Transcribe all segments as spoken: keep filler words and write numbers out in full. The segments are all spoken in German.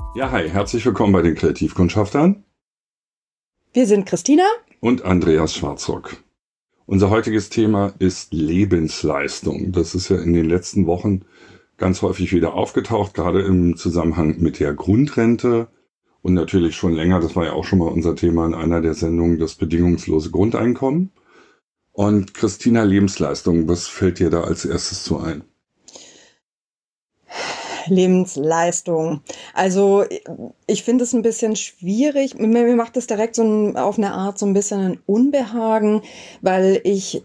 Ja, hi, herzlich willkommen bei den Kreativkundschaftern. Wir sind Christina und Andreas Schwarzrock. Unser heutiges Thema ist Lebensleistung. Das ist ja in den letzten Wochen ganz häufig wieder aufgetaucht, gerade im Zusammenhang mit der Grundrente und natürlich schon länger, das war ja auch schon mal unser Thema in einer der Sendungen, das bedingungslose Grundeinkommen. Und Christina, Lebensleistung, was fällt dir da als erstes zu ein? Lebensleistung. Also ich finde es ein bisschen schwierig. Mir, mir macht es direkt so ein, auf eine Art so ein bisschen ein Unbehagen, weil ich,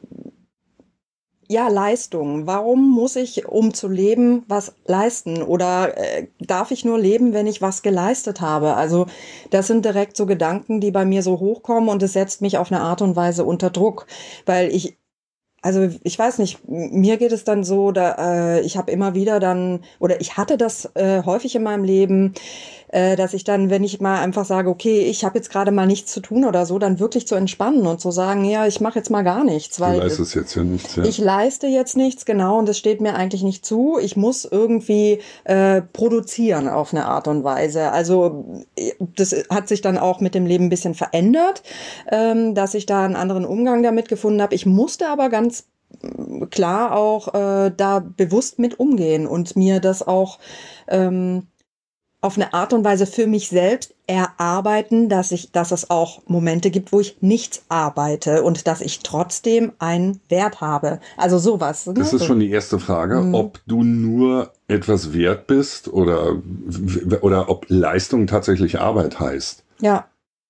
ja, Leistung. Warum muss ich, um zu leben, was leisten? Oder äh, darf ich nur leben, wenn ich was geleistet habe? Also das sind direkt so Gedanken, die bei mir so hochkommen und es setzt mich auf eine Art und Weise unter Druck, weil ich Also ich weiß nicht, mir geht es dann so, da, äh, ich habe immer wieder dann, oder ich hatte das äh, häufig in meinem Leben, äh, dass ich dann, wenn ich mal einfach sage, okay, ich habe jetzt gerade mal nichts zu tun oder so, dann wirklich zu entspannen und zu sagen, ja, ich mache jetzt mal gar nichts, Du weil leistest jetzt ja nichts, ja. ich leiste jetzt nichts, genau, und es steht mir eigentlich nicht zu. Ich muss irgendwie äh, produzieren auf eine Art und Weise. Also das hat sich dann auch mit dem Leben ein bisschen verändert, ähm, dass ich da einen anderen Umgang damit gefunden habe. Ich musste aber ganz klar auch äh, da bewusst mit umgehen und mir das auch ähm, auf eine Art und Weise für mich selbst erarbeiten, dass ich, dass es auch Momente gibt, wo ich nichts arbeite und dass ich trotzdem einen Wert habe. Also sowas. Ne? Das ist schon die erste Frage, mhm. ob du nur etwas wert bist oder, oder ob Leistung tatsächlich Arbeit heißt. Ja.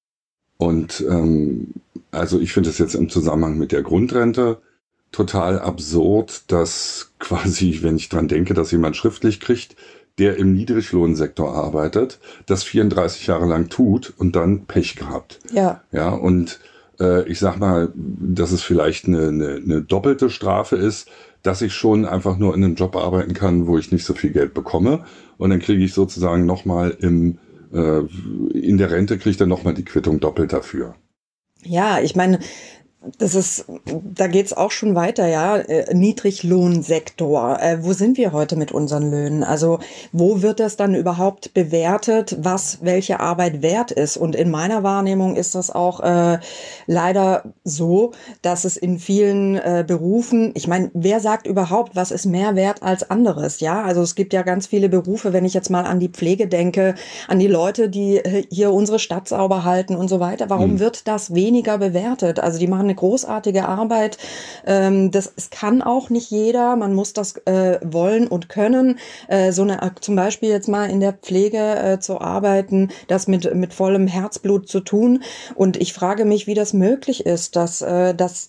Und ähm, also ich finde es jetzt im Zusammenhang mit der Grundrente total absurd, dass quasi, wenn ich dran denke, dass jemand schriftlich kriegt, der im Niedriglohnsektor arbeitet, das vierunddreißig Jahre lang tut und dann Pech gehabt. Ja. Ja, und äh, ich sag mal, dass es vielleicht eine, eine, eine doppelte Strafe ist, dass ich schon einfach nur in einem Job arbeiten kann, wo ich nicht so viel Geld bekomme. Und dann kriege ich sozusagen nochmal im, äh, in der Rente kriege ich dann nochmal die Quittung doppelt dafür. Ja, ich meine, das ist, da geht's auch schon weiter, ja. Äh, Niedriglohnsektor. Äh, wo sind wir heute mit unseren Löhnen? Also, wo wird das dann überhaupt bewertet, was welche Arbeit wert ist? Und in meiner Wahrnehmung ist das auch äh, leider so, dass es in vielen äh, Berufen, ich meine, wer sagt überhaupt, was ist mehr wert als anderes? Ja, also es gibt ja ganz viele Berufe, wenn ich jetzt mal an die Pflege denke, an die Leute, die hier unsere Stadt sauber halten und so weiter. Warum mhm. wird das weniger bewertet? Also, die machen eine großartige Arbeit. Ähm, das es kann auch nicht jeder. Man muss das äh, wollen und können. Äh, so eine, zum Beispiel jetzt mal in der Pflege äh, zu arbeiten, das mit mit vollem Herzblut zu tun. Und ich frage mich, wie das möglich ist, dass äh, dass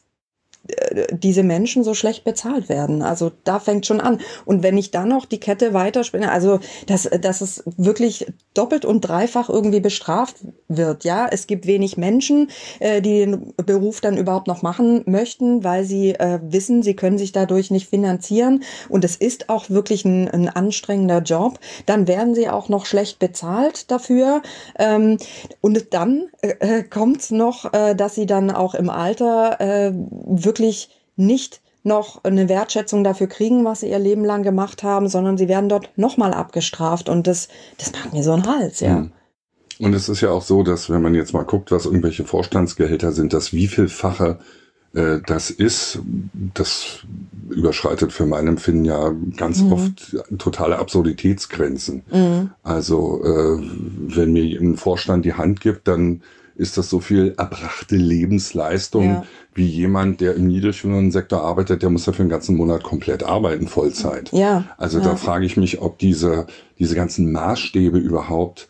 diese Menschen so schlecht bezahlt werden. Also da fängt schon an. Und wenn ich dann noch die Kette weiterspinne, also dass, dass es wirklich doppelt und dreifach irgendwie bestraft wird. Ja, es gibt wenig Menschen, äh, die den Beruf dann überhaupt noch machen möchten, weil sie äh, wissen, sie können sich dadurch nicht finanzieren. Und es ist auch wirklich ein, ein anstrengender Job. Dann werden sie auch noch schlecht bezahlt dafür. Ähm, und dann äh, kommt es noch, äh, dass sie dann auch im Alter äh, wirklich wirklich nicht noch eine Wertschätzung dafür kriegen, was sie ihr Leben lang gemacht haben, sondern sie werden dort nochmal abgestraft und das, das macht mir so einen Hals, ja. Und es ist ja auch so, dass wenn man jetzt mal guckt, was irgendwelche Vorstandsgehälter sind, dass wie vielfache äh, das ist, das überschreitet für mein Empfinden ja ganz mhm. oft totale Absurditätsgrenzen. Mhm. Also äh, wenn mir ein Vorstand die Hand gibt, dann ist das so viel erbrachte Lebensleistung, ja. wie jemand, der im Niedriglohnsektor arbeitet, der muss ja für den ganzen Monat komplett arbeiten, Vollzeit. Ja. Also ja. da frage ich mich, ob diese, diese ganzen Maßstäbe überhaupt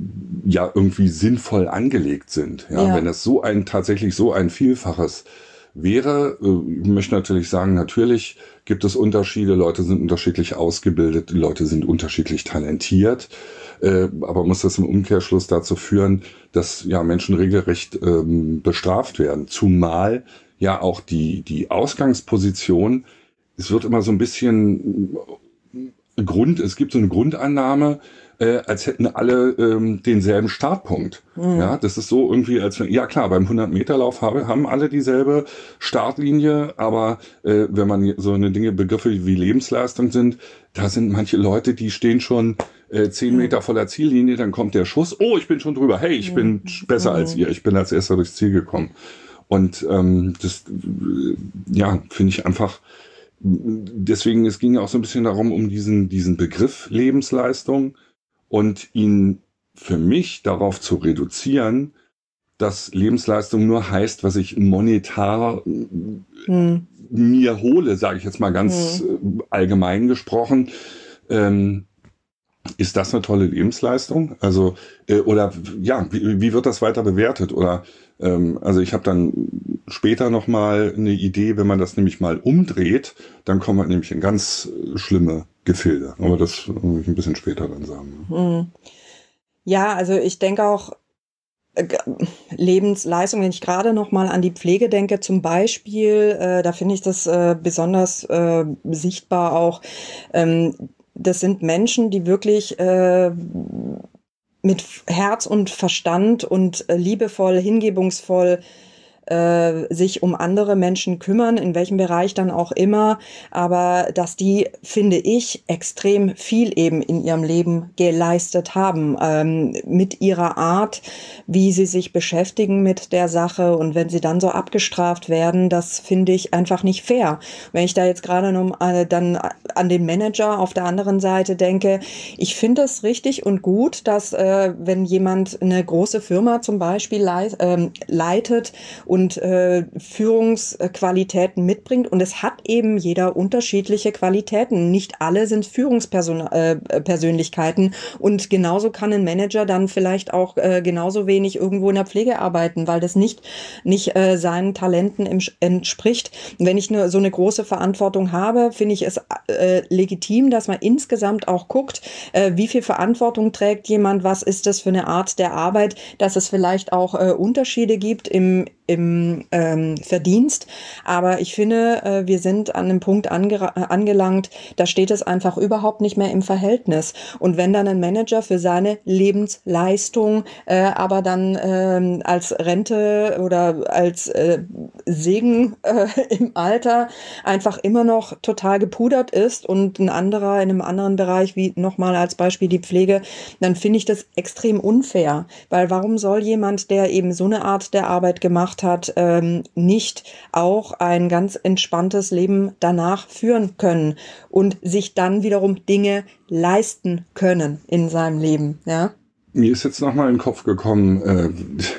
ja irgendwie sinnvoll angelegt sind. Ja, ja. Wenn das so ein, tatsächlich so ein Vielfaches wäre, ich möchte natürlich sagen, natürlich gibt es Unterschiede, Leute sind unterschiedlich ausgebildet, Leute sind unterschiedlich talentiert, äh, aber muss das im Umkehrschluss dazu führen, dass ja Menschen regelrecht ähm, bestraft werden, zumal ja auch die die Ausgangsposition, es wird immer so ein bisschen Grund, es gibt so eine Grundannahme, äh, als hätten alle ähm, denselben Startpunkt. Mhm. Ja, das ist so irgendwie, als wenn, ja klar, beim hundert-Meter-Lauf habe, haben alle dieselbe Startlinie, aber äh, wenn man so eine Dinge, Begriffe wie Lebensleistung sind, da sind manche Leute, die stehen schon äh, zehn mhm. Meter vor der Ziellinie, dann kommt der Schuss, oh, ich bin schon drüber, hey, ich mhm. bin besser mhm. als ihr, ich bin als erster durchs Ziel gekommen. Und ähm, das, ja, finde ich einfach, deswegen, es ging ja auch so ein bisschen darum, um diesen, diesen Begriff Lebensleistung und ihn für mich darauf zu reduzieren, dass Lebensleistung nur heißt, was ich monetar hm. mir hole, sage ich jetzt mal ganz hm. allgemein gesprochen. Ähm, ist das eine tolle Lebensleistung? Also, äh, oder ja, wie, wie wird das weiter bewertet? Oder ähm, also ich habe dann später nochmal eine Idee, wenn man das nämlich mal umdreht, dann kommen wir nämlich in ganz schlimme Gefilde. Aber das will ich ein bisschen später dann sagen. Hm. Ja, also ich denke auch, äh, Lebensleistung, wenn ich gerade noch mal an die Pflege denke, zum Beispiel, äh, da finde ich das äh, besonders äh, sichtbar auch. Ähm, das sind Menschen, die wirklich äh, mit Herz und Verstand und äh, liebevoll, hingebungsvoll äh, sich um andere Menschen kümmern, in welchem Bereich dann auch immer, aber dass die, finde ich, extrem viel eben in ihrem Leben geleistet haben, ähm, mit ihrer Art, wie sie sich beschäftigen mit der Sache, und wenn sie dann so abgestraft werden, das finde ich einfach nicht fair. Wenn ich da jetzt gerade noch äh, dann an den Manager auf der anderen Seite denke, ich finde es richtig und gut, dass äh, wenn jemand eine große Firma zum Beispiel leit, äh, leitet und und äh, Führungsqualitäten mitbringt. Und es hat eben jeder unterschiedliche Qualitäten. Nicht alle sind Führungspersönlichkeiten. Und genauso kann ein Manager dann vielleicht auch äh, genauso wenig irgendwo in der Pflege arbeiten, weil das nicht, nicht äh, seinen Talenten im, entspricht. Und wenn ich ne, so eine große Verantwortung habe, finde ich es äh, legitim, dass man insgesamt auch guckt, äh, wie viel Verantwortung trägt jemand, was ist das für eine Art der Arbeit, dass es vielleicht auch äh, Unterschiede gibt im im ähm, Verdienst, aber ich finde, äh, wir sind an einem Punkt ange- angelangt, da steht es einfach überhaupt nicht mehr im Verhältnis. Und wenn dann ein Manager für seine Lebensleistung äh, aber dann ähm, als Rente oder als äh, Segen äh, im Alter einfach immer noch total gepudert ist und ein anderer in einem anderen Bereich, wie nochmal als Beispiel die Pflege, dann finde ich das extrem unfair, weil warum soll jemand, der eben so eine Art der Arbeit gemacht hat, ähm, nicht auch ein ganz entspanntes Leben danach führen können und sich dann wiederum Dinge leisten können in seinem Leben, ja? Mir ist jetzt nochmal in den Kopf gekommen, äh,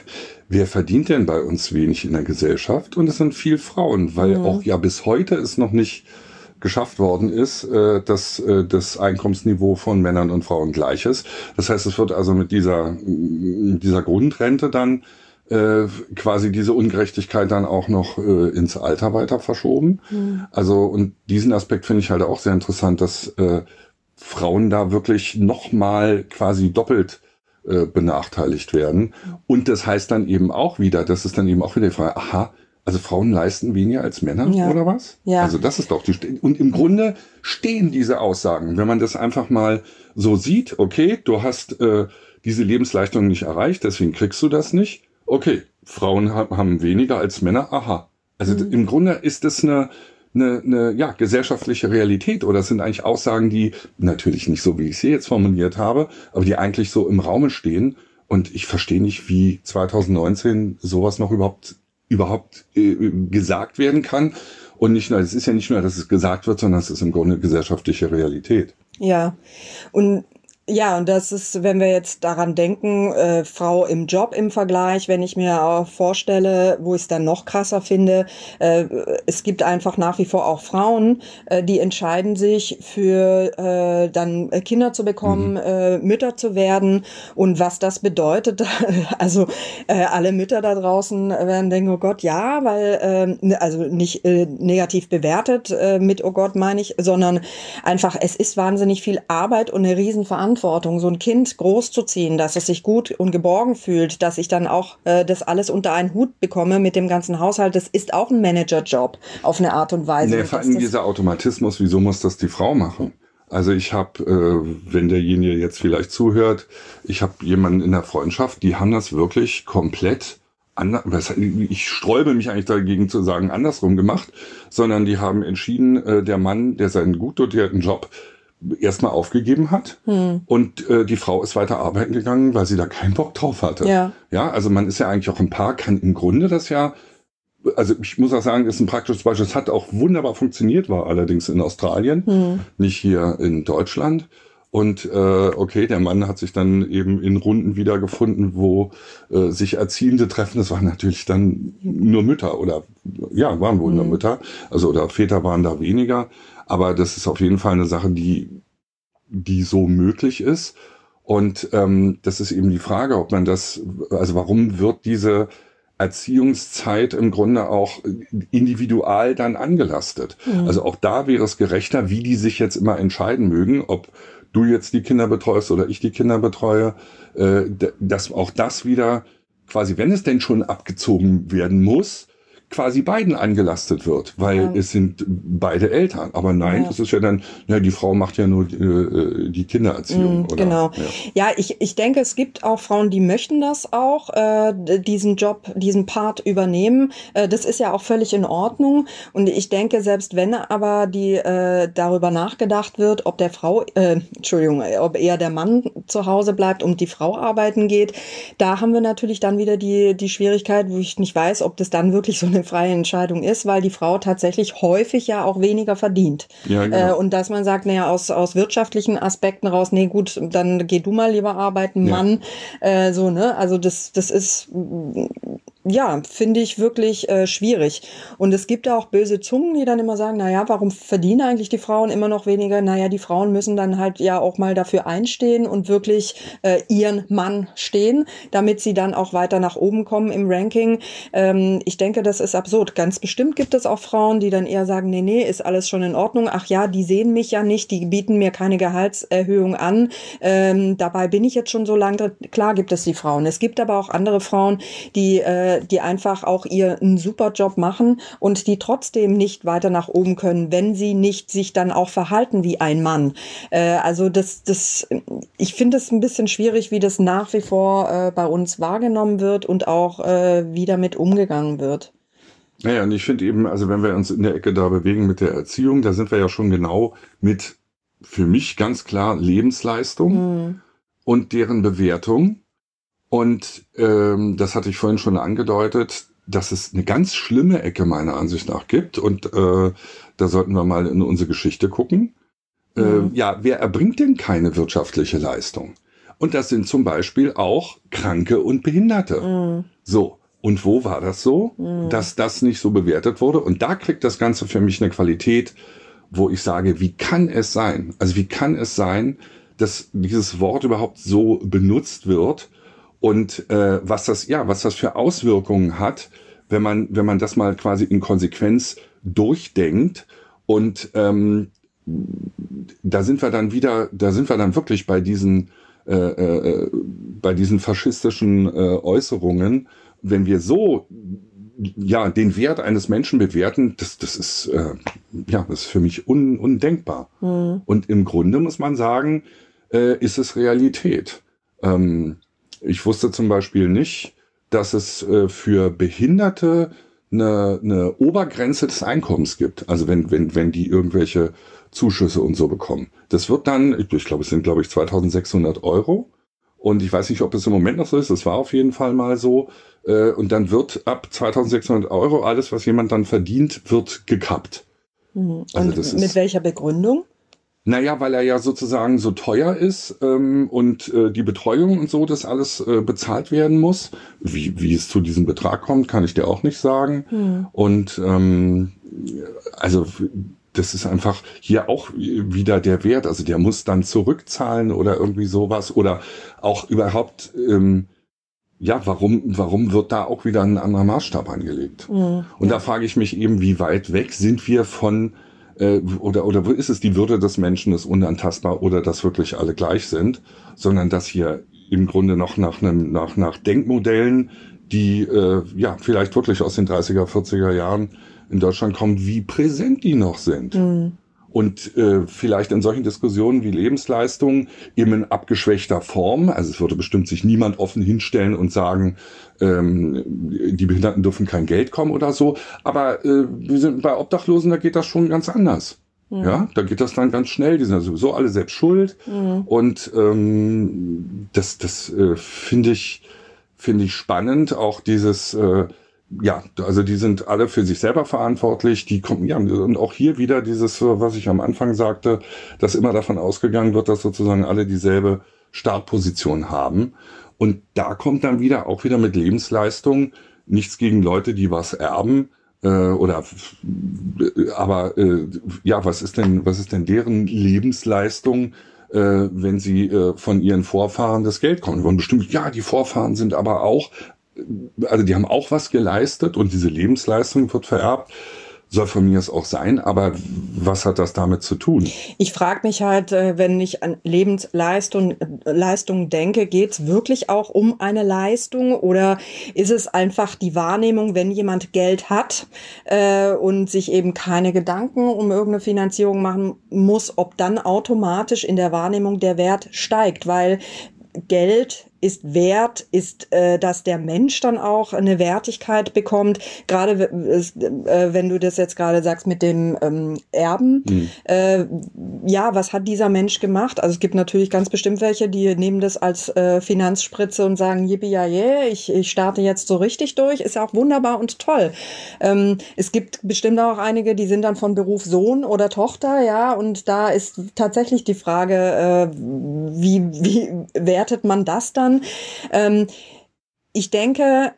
wer verdient denn bei uns wenig in der Gesellschaft? Und es sind viel Frauen, weil mhm. auch ja bis heute es noch nicht geschafft worden ist, äh, dass äh, das Einkommensniveau von Männern und Frauen gleich ist. Das heißt, es wird also mit dieser, mit dieser Grundrente dann Äh, quasi diese Ungerechtigkeit dann auch noch äh, ins Alter weiter verschoben. Mhm. Also, und diesen Aspekt finde ich halt auch sehr interessant, dass äh, Frauen da wirklich nochmal quasi doppelt äh, benachteiligt werden. Und das heißt dann eben auch wieder, das ist dann eben auch wieder die Frage, aha, also Frauen leisten weniger als Männer, ja. oder was? Ja. Also das ist doch die, und im Grunde stehen diese Aussagen, wenn man das einfach mal so sieht, okay, du hast äh, diese Lebensleistung nicht erreicht, deswegen kriegst du das nicht. Okay, Frauen haben weniger als Männer, aha. Also mhm. im Grunde ist das eine, eine, eine ja, gesellschaftliche Realität, oder es sind eigentlich Aussagen, die natürlich nicht so, wie ich sie jetzt formuliert habe, aber die eigentlich so im Raume stehen, und ich verstehe nicht, wie zwanzig neunzehn sowas noch überhaupt überhaupt äh, gesagt werden kann. Und nicht nur, es ist ja nicht nur, dass es gesagt wird, sondern es ist im Grunde gesellschaftliche Realität. Ja, und ja, und das ist, wenn wir jetzt daran denken, äh, Frau im Job im Vergleich, wenn ich mir auch vorstelle, wo ich es dann noch krasser finde, äh, es gibt einfach nach wie vor auch Frauen, äh, die entscheiden sich für äh, dann Kinder zu bekommen, mhm. äh, Mütter zu werden, und was das bedeutet, also äh, alle Mütter da draußen werden denken, oh Gott, ja, weil, äh, also nicht äh, negativ bewertet äh, mit, oh Gott, meine ich, sondern einfach, es ist wahnsinnig viel Arbeit und eine Riesenverantwortung, so ein Kind großzuziehen, dass es sich gut und geborgen fühlt, dass ich dann auch äh, das alles unter einen Hut bekomme mit dem ganzen Haushalt. Das ist auch ein Managerjob auf eine Art und Weise. Nee, vor allem dieser Automatismus, wieso muss das die Frau machen? Also ich habe, äh, wenn derjenige jetzt vielleicht zuhört, ich habe jemanden in der Freundschaft, die haben das wirklich komplett anders, ich sträube mich eigentlich dagegen zu sagen, andersrum gemacht, sondern die haben entschieden, äh, der Mann, der seinen gut dotierten Job erstmal aufgegeben hat hm. und äh, die Frau ist weiter arbeiten gegangen, weil sie da keinen Bock drauf hatte. Ja. Ja, also man ist ja eigentlich auch ein Paar, kann im Grunde das ja, also ich muss auch sagen, ist ein praktisches Beispiel, es hat auch wunderbar funktioniert, war allerdings in Australien, hm. nicht hier in Deutschland. Und äh, okay, der Mann hat sich dann eben in Runden wiedergefunden, wo äh, sich Erziehende treffen. Das waren natürlich dann nur Mütter oder ja, waren wohl mhm. nur Mütter. Also oder Väter waren da weniger. Aber das ist auf jeden Fall eine Sache, die die so möglich ist. Und ähm, das ist eben die Frage, ob man das, also warum wird diese Erziehungszeit im Grunde auch individual dann angelastet? Mhm. Also auch da wäre es gerechter, wie die sich jetzt immer entscheiden mögen, ob du jetzt die Kinder betreust oder ich die Kinder betreue, äh, dass auch das wieder quasi, wenn es denn schon abgezogen werden muss, quasi beiden angelastet wird, weil ja. es sind beide Eltern. Aber nein, ja. das ist ja dann, ja, die Frau macht ja nur äh, die Kindererziehung. Mm, oder? Genau. Ja, ja ich, ich denke, es gibt auch Frauen, die möchten das auch, äh, diesen Job, diesen Part übernehmen. Äh, das ist ja auch völlig in Ordnung. Und ich denke, selbst wenn aber die äh, darüber nachgedacht wird, ob der Frau, äh, Entschuldigung, ob eher der Mann zu Hause bleibt und die Frau arbeiten geht, da haben wir natürlich dann wieder die, die Schwierigkeit, wo ich nicht weiß, ob das dann wirklich so eine freie Entscheidung ist, weil die Frau tatsächlich häufig ja auch weniger verdient. Ja, genau. äh, und dass man sagt, naja, aus, aus wirtschaftlichen Aspekten raus, nee, gut, dann geh du mal lieber arbeiten, ja. Mann. Äh, so, ne? Also das, das ist, ja, finde ich wirklich äh, schwierig. Und es gibt auch böse Zungen, die dann immer sagen, naja, warum verdienen eigentlich die Frauen immer noch weniger? Naja, die Frauen müssen dann halt ja auch mal dafür einstehen und wirklich äh, ihren Mann stehen, damit sie dann auch weiter nach oben kommen im Ranking. Ähm, ich denke, das ist absurd. Ganz bestimmt gibt es auch Frauen, die dann eher sagen, nee, nee, ist alles schon in Ordnung. Ach ja, die sehen mich ja nicht, die bieten mir keine Gehaltserhöhung an. Ähm, dabei bin ich jetzt schon so lange. Klar gibt es die Frauen. Es gibt aber auch andere Frauen, die äh, die einfach auch ihren super Job machen und die trotzdem nicht weiter nach oben können, wenn sie nicht sich dann auch verhalten wie ein Mann. Äh, also das, das, ich finde es ein bisschen schwierig, wie das nach wie vor äh, bei uns wahrgenommen wird und auch äh, wie damit umgegangen wird. Naja, und ich finde eben, also wenn wir uns in der Ecke da bewegen mit der Erziehung, da sind wir ja schon genau mit, für mich ganz klar, Lebensleistung mhm. und deren Bewertung. Und ähm, das hatte ich vorhin schon angedeutet, dass es eine ganz schlimme Ecke meiner Ansicht nach gibt. Und äh, da sollten wir mal in unsere Geschichte gucken. Mhm. Äh, ja, wer erbringt denn keine wirtschaftliche Leistung? Und das sind zum Beispiel auch Kranke und Behinderte. Mhm. So, und wo war das so, mhm. dass das nicht so bewertet wurde? Und da kriegt das Ganze für mich eine Qualität, wo ich sage, wie kann es sein? Also wie kann es sein, dass dieses Wort überhaupt so benutzt wird? Und äh, was das, ja, was das für Auswirkungen hat, wenn man, wenn man das mal quasi in Konsequenz durchdenkt. Und ähm, da sind wir dann wieder, da sind wir dann wirklich bei diesen, äh, äh, bei diesen faschistischen äh, Äußerungen. Wenn wir so, ja, den Wert eines Menschen bewerten, das, das ist, äh, ja, das ist für mich un, undenkbar. Mhm. Und im Grunde muss man sagen, äh, ist es Realität. Ähm, Ich wusste zum Beispiel nicht, dass es äh, für Behinderte eine, eine Obergrenze des Einkommens gibt. Also wenn, wenn, wenn die irgendwelche Zuschüsse und so bekommen. Das wird dann, ich, ich glaube, es sind, glaube ich, zweitausendsechshundert Euro. Und ich weiß nicht, ob es im Moment noch so ist. Das war auf jeden Fall mal so. Äh, und dann wird ab zweitausendsechshundert Euro alles, was jemand dann verdient, wird gekappt. Mhm. Also und das mit ist, welcher Begründung? Naja, weil er ja sozusagen so teuer ist ähm, und äh, die Betreuung und so, das alles äh, bezahlt werden muss. Wie, wie es zu diesem Betrag kommt, kann ich dir auch nicht sagen. Hm. Und ähm, also das ist einfach hier auch wieder der Wert. Also der muss dann zurückzahlen oder irgendwie sowas. Oder auch überhaupt, ähm, ja, warum, warum wird da auch wieder ein anderer Maßstab angelegt? Hm. Und ja. da frage ich mich eben, wie weit weg sind wir von Oder, oder wo ist es die Würde des Menschen ist unantastbar oder dass wirklich alle gleich sind, sondern dass hier im Grunde noch nach einem, nach, nach Denkmodellen, die, äh, ja, vielleicht wirklich aus den dreißiger, vierziger Jahren in Deutschland kommen, wie präsent die noch sind. Mhm. und äh, vielleicht in solchen Diskussionen wie Lebensleistung eben in abgeschwächter Form. Also es würde bestimmt sich niemand offen hinstellen und sagen, ähm, die Behinderten dürfen kein Geld kommen oder so. Aber äh, wir sind bei Obdachlosen, da geht das schon ganz anders. Mhm. Ja, da geht das dann ganz schnell. Die sind ja sowieso alle selbst schuld. Mhm. Und ähm, das, das äh, finde ich, finde ich spannend. Auch dieses äh, Ja, also die sind alle für sich selber verantwortlich. Die kommen, ja, und auch hier wieder dieses, was ich am Anfang sagte, dass immer davon ausgegangen wird, dass sozusagen alle dieselbe Startposition haben. Und da kommt dann wieder auch wieder mit Lebensleistung nichts gegen Leute, die was erben, äh, oder, aber äh, ja, was ist denn, was ist denn deren Lebensleistung, äh, wenn sie äh, von ihren Vorfahren das Geld kommen? Und bestimmt, ja, die Vorfahren sind aber auch Also die haben auch was geleistet und diese Lebensleistung wird vererbt. Soll von mir es auch sein, aber was hat das damit zu tun? Ich frage mich halt, wenn ich an Lebensleistung Leistung denke, geht es wirklich auch um eine Leistung oder ist es einfach die Wahrnehmung, wenn jemand Geld hat äh, und sich eben keine Gedanken um irgendeine Finanzierung machen muss, ob dann automatisch in der Wahrnehmung der Wert steigt, weil Geld ist wert, ist, äh, dass der Mensch dann auch eine Wertigkeit bekommt. Gerade äh, wenn du das jetzt gerade sagst mit dem ähm, Erben. Mhm. Äh, ja, was hat dieser Mensch gemacht? Also es gibt natürlich ganz bestimmt welche, die nehmen das als äh, Finanzspritze und sagen, yippie ja yeah, ich, ich starte jetzt so richtig durch. Ist ja auch wunderbar und toll. Ähm, es gibt bestimmt auch einige, die sind dann von Beruf Sohn oder Tochter, ja, und da ist tatsächlich die Frage, äh, wie, wie wertet man das dann? Ähm, ich denke,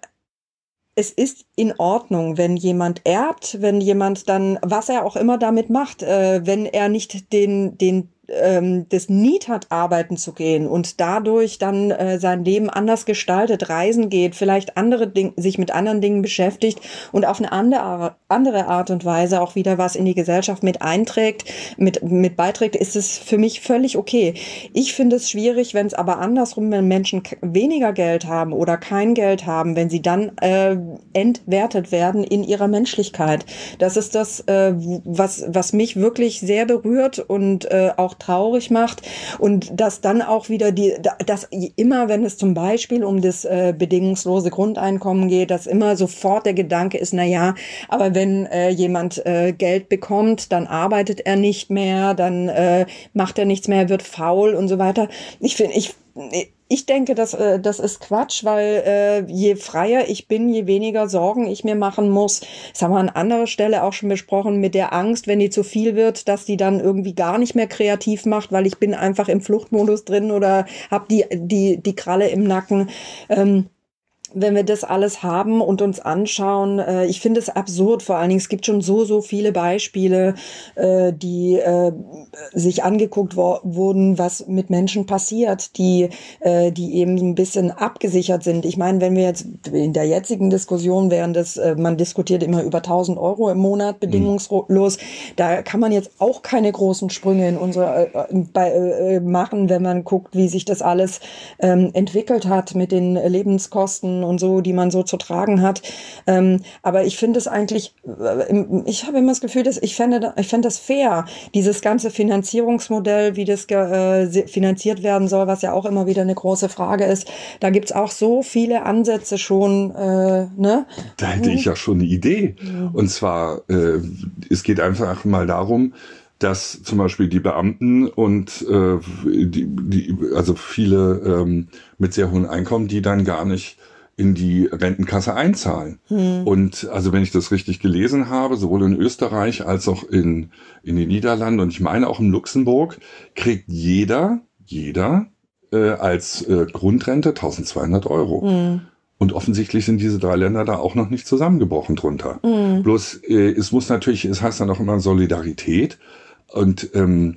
es ist in Ordnung, wenn jemand erbt, wenn jemand dann, was er auch immer damit macht, äh, wenn er nicht den, den ähm, das Need hat, arbeiten zu gehen und dadurch dann äh, sein Leben anders gestaltet, reisen geht, vielleicht andere Dinge, sich mit anderen Dingen beschäftigt und auf eine andere, andere Art und Weise auch wieder was in die Gesellschaft mit einträgt, mit, mit beiträgt, ist es für mich völlig okay. Ich finde es schwierig, wenn es aber andersrum, wenn Menschen weniger Geld haben oder kein Geld haben, wenn sie dann äh, entwertet werden in ihrer Menschlichkeit. Das ist das, äh, was, was mich wirklich sehr berührt und äh, auch traurig macht und dass dann auch wieder die, dass immer, wenn es zum Beispiel um das äh, bedingungslose Grundeinkommen geht, dass immer sofort der Gedanke ist, na ja, aber wenn äh, jemand äh, Geld bekommt, dann arbeitet er nicht mehr, dann äh, macht er nichts mehr, wird faul und so weiter. Ich finde, ich Ich denke, das, das ist Quatsch, weil äh, je freier ich bin, je weniger Sorgen ich mir machen muss. Das haben wir an anderer Stelle auch schon besprochen mit der Angst, wenn die zu viel wird, dass die dann irgendwie gar nicht mehr kreativ macht, weil ich bin einfach im Fluchtmodus drin oder habe die, die, die Kralle im Nacken. Ähm, Wenn wir das alles haben und uns anschauen, äh, ich finde es absurd, vor allen Dingen, es gibt schon so, so viele Beispiele, äh, die äh, sich angeguckt wo- wurden, was mit Menschen passiert, die, äh, die eben ein bisschen abgesichert sind. Ich meine, wenn wir jetzt in der jetzigen Diskussion, während das, äh, man diskutiert immer über tausend Euro im Monat bedingungslos, mhm. da kann man jetzt auch keine großen Sprünge in unsere, äh, bei, äh, machen, wenn man guckt, wie sich das alles ähm, entwickelt hat mit den Lebenskosten und so, die man so zu tragen hat. Ähm, aber ich finde es eigentlich, äh, ich habe immer das Gefühl, dass ich fände, ich fände das fair, dieses ganze Finanzierungsmodell, wie das äh, finanziert werden soll, was ja auch immer wieder eine große Frage ist. Da gibt's auch so viele Ansätze schon, äh, ne? Da hätte ich ja schon eine Idee. Mhm. Und zwar, äh, es geht einfach mal darum, dass zum Beispiel die Beamten und äh, die, die, also viele ähm, mit sehr hohen Einkommen, die dann gar nicht in die Rentenkasse einzahlen. Hm. Und also wenn ich das richtig gelesen habe, sowohl in Österreich als auch in, in den Niederlanden und ich meine auch in Luxemburg, kriegt jeder, jeder äh, als äh, Grundrente tausendzweihundert Euro. Hm. Und offensichtlich sind diese drei Länder da auch noch nicht zusammengebrochen drunter. Hm. Bloß äh, es muss natürlich, es heißt dann auch immer Solidarität und ähm,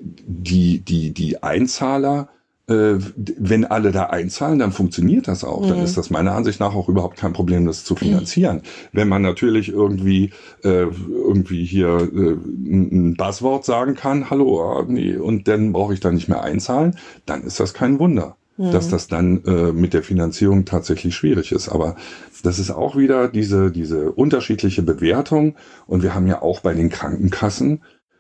die, die, die Einzahler, wenn alle da einzahlen, dann funktioniert das auch. Mhm. Dann ist das meiner Ansicht nach auch überhaupt kein Problem, das zu finanzieren. Mhm. Wenn man natürlich irgendwie äh, irgendwie hier äh, ein Buzzword sagen kann, hallo, ah, nee, und dann brauche ich da nicht mehr einzahlen, dann ist das kein Wunder, mhm. dass das dann äh, mit der Finanzierung tatsächlich schwierig ist. Aber das ist auch wieder diese diese unterschiedliche Bewertung. Und wir haben ja auch bei den Krankenkassen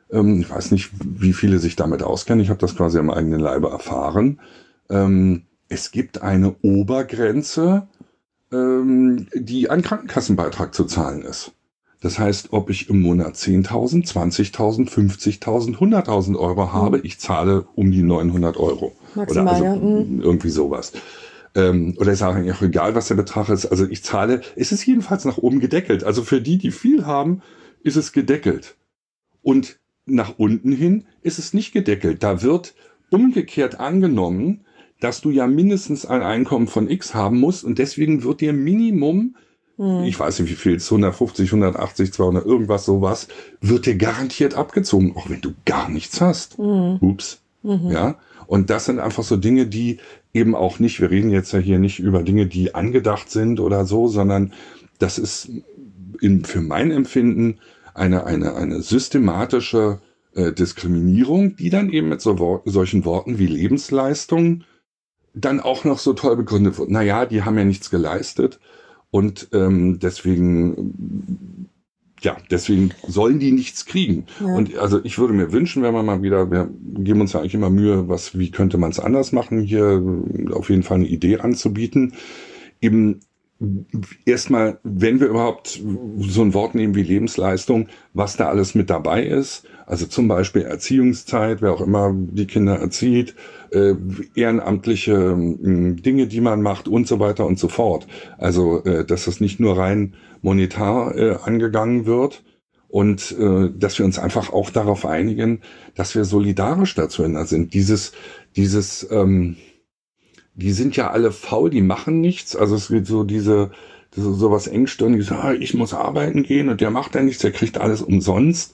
Ähm, ich weiß nicht, wie viele sich damit auskennen. Ich habe das quasi am eigenen Leibe erfahren. Ähm, es gibt eine Obergrenze, ähm, die ein Krankenkassenbeitrag zu zahlen ist. Das heißt, ob ich im Monat zehntausend, zwanzigtausend, fünfzigtausend, hunderttausend Euro habe, mhm. ich zahle um die neunhundert Euro. Maximal, oder also ja. Mhm. irgendwie sowas. Ähm, oder ich sage eigentlich auch egal, was der Betrag ist. Also ich zahle, es ist jedenfalls nach oben gedeckelt. Also für die, die viel haben, ist es gedeckelt. Und nach unten hin ist es nicht gedeckelt. Da wird umgekehrt angenommen, dass du ja mindestens ein Einkommen von X haben musst und deswegen wird dir Minimum, hm. ich weiß nicht wie viel, hundertfünfzig, hundertachtzig, zweihundert, irgendwas sowas, wird dir garantiert abgezogen, auch wenn du gar nichts hast. Hm. Ups. Mhm. Ja. Und das sind einfach so Dinge, die eben auch nicht, wir reden jetzt ja hier nicht über Dinge, die angedacht sind oder so, sondern das ist in, für mein Empfinden eine, eine, eine systematische äh, Diskriminierung, die dann eben mit so Wor- solchen Worten wie Lebensleistung dann auch noch so toll begründet wird. Naja, die haben ja nichts geleistet und ähm, deswegen, ja, deswegen sollen die nichts kriegen. Ja. Und also ich würde mir wünschen, wenn man mal wieder, wir geben uns ja eigentlich immer Mühe, was, wie könnte man es anders machen, hier auf jeden Fall eine Idee anzubieten. Eben erstmal, wenn wir überhaupt so ein Wort nehmen wie Lebensleistung, was da alles mit dabei ist. Also zum Beispiel Erziehungszeit, wer auch immer die Kinder erzieht, äh, ehrenamtliche äh, Dinge, die man macht und so weiter und so fort. Also, äh, dass das nicht nur rein monetar äh, angegangen wird und äh, dass wir uns einfach auch darauf einigen, dass wir solidarisch dazueinander sind. Dieses, dieses, ähm, die sind ja alle faul, die machen nichts. Also es gibt so diese, so, so was engstirniges, ah, ich muss arbeiten gehen und der macht ja nichts, der kriegt alles umsonst.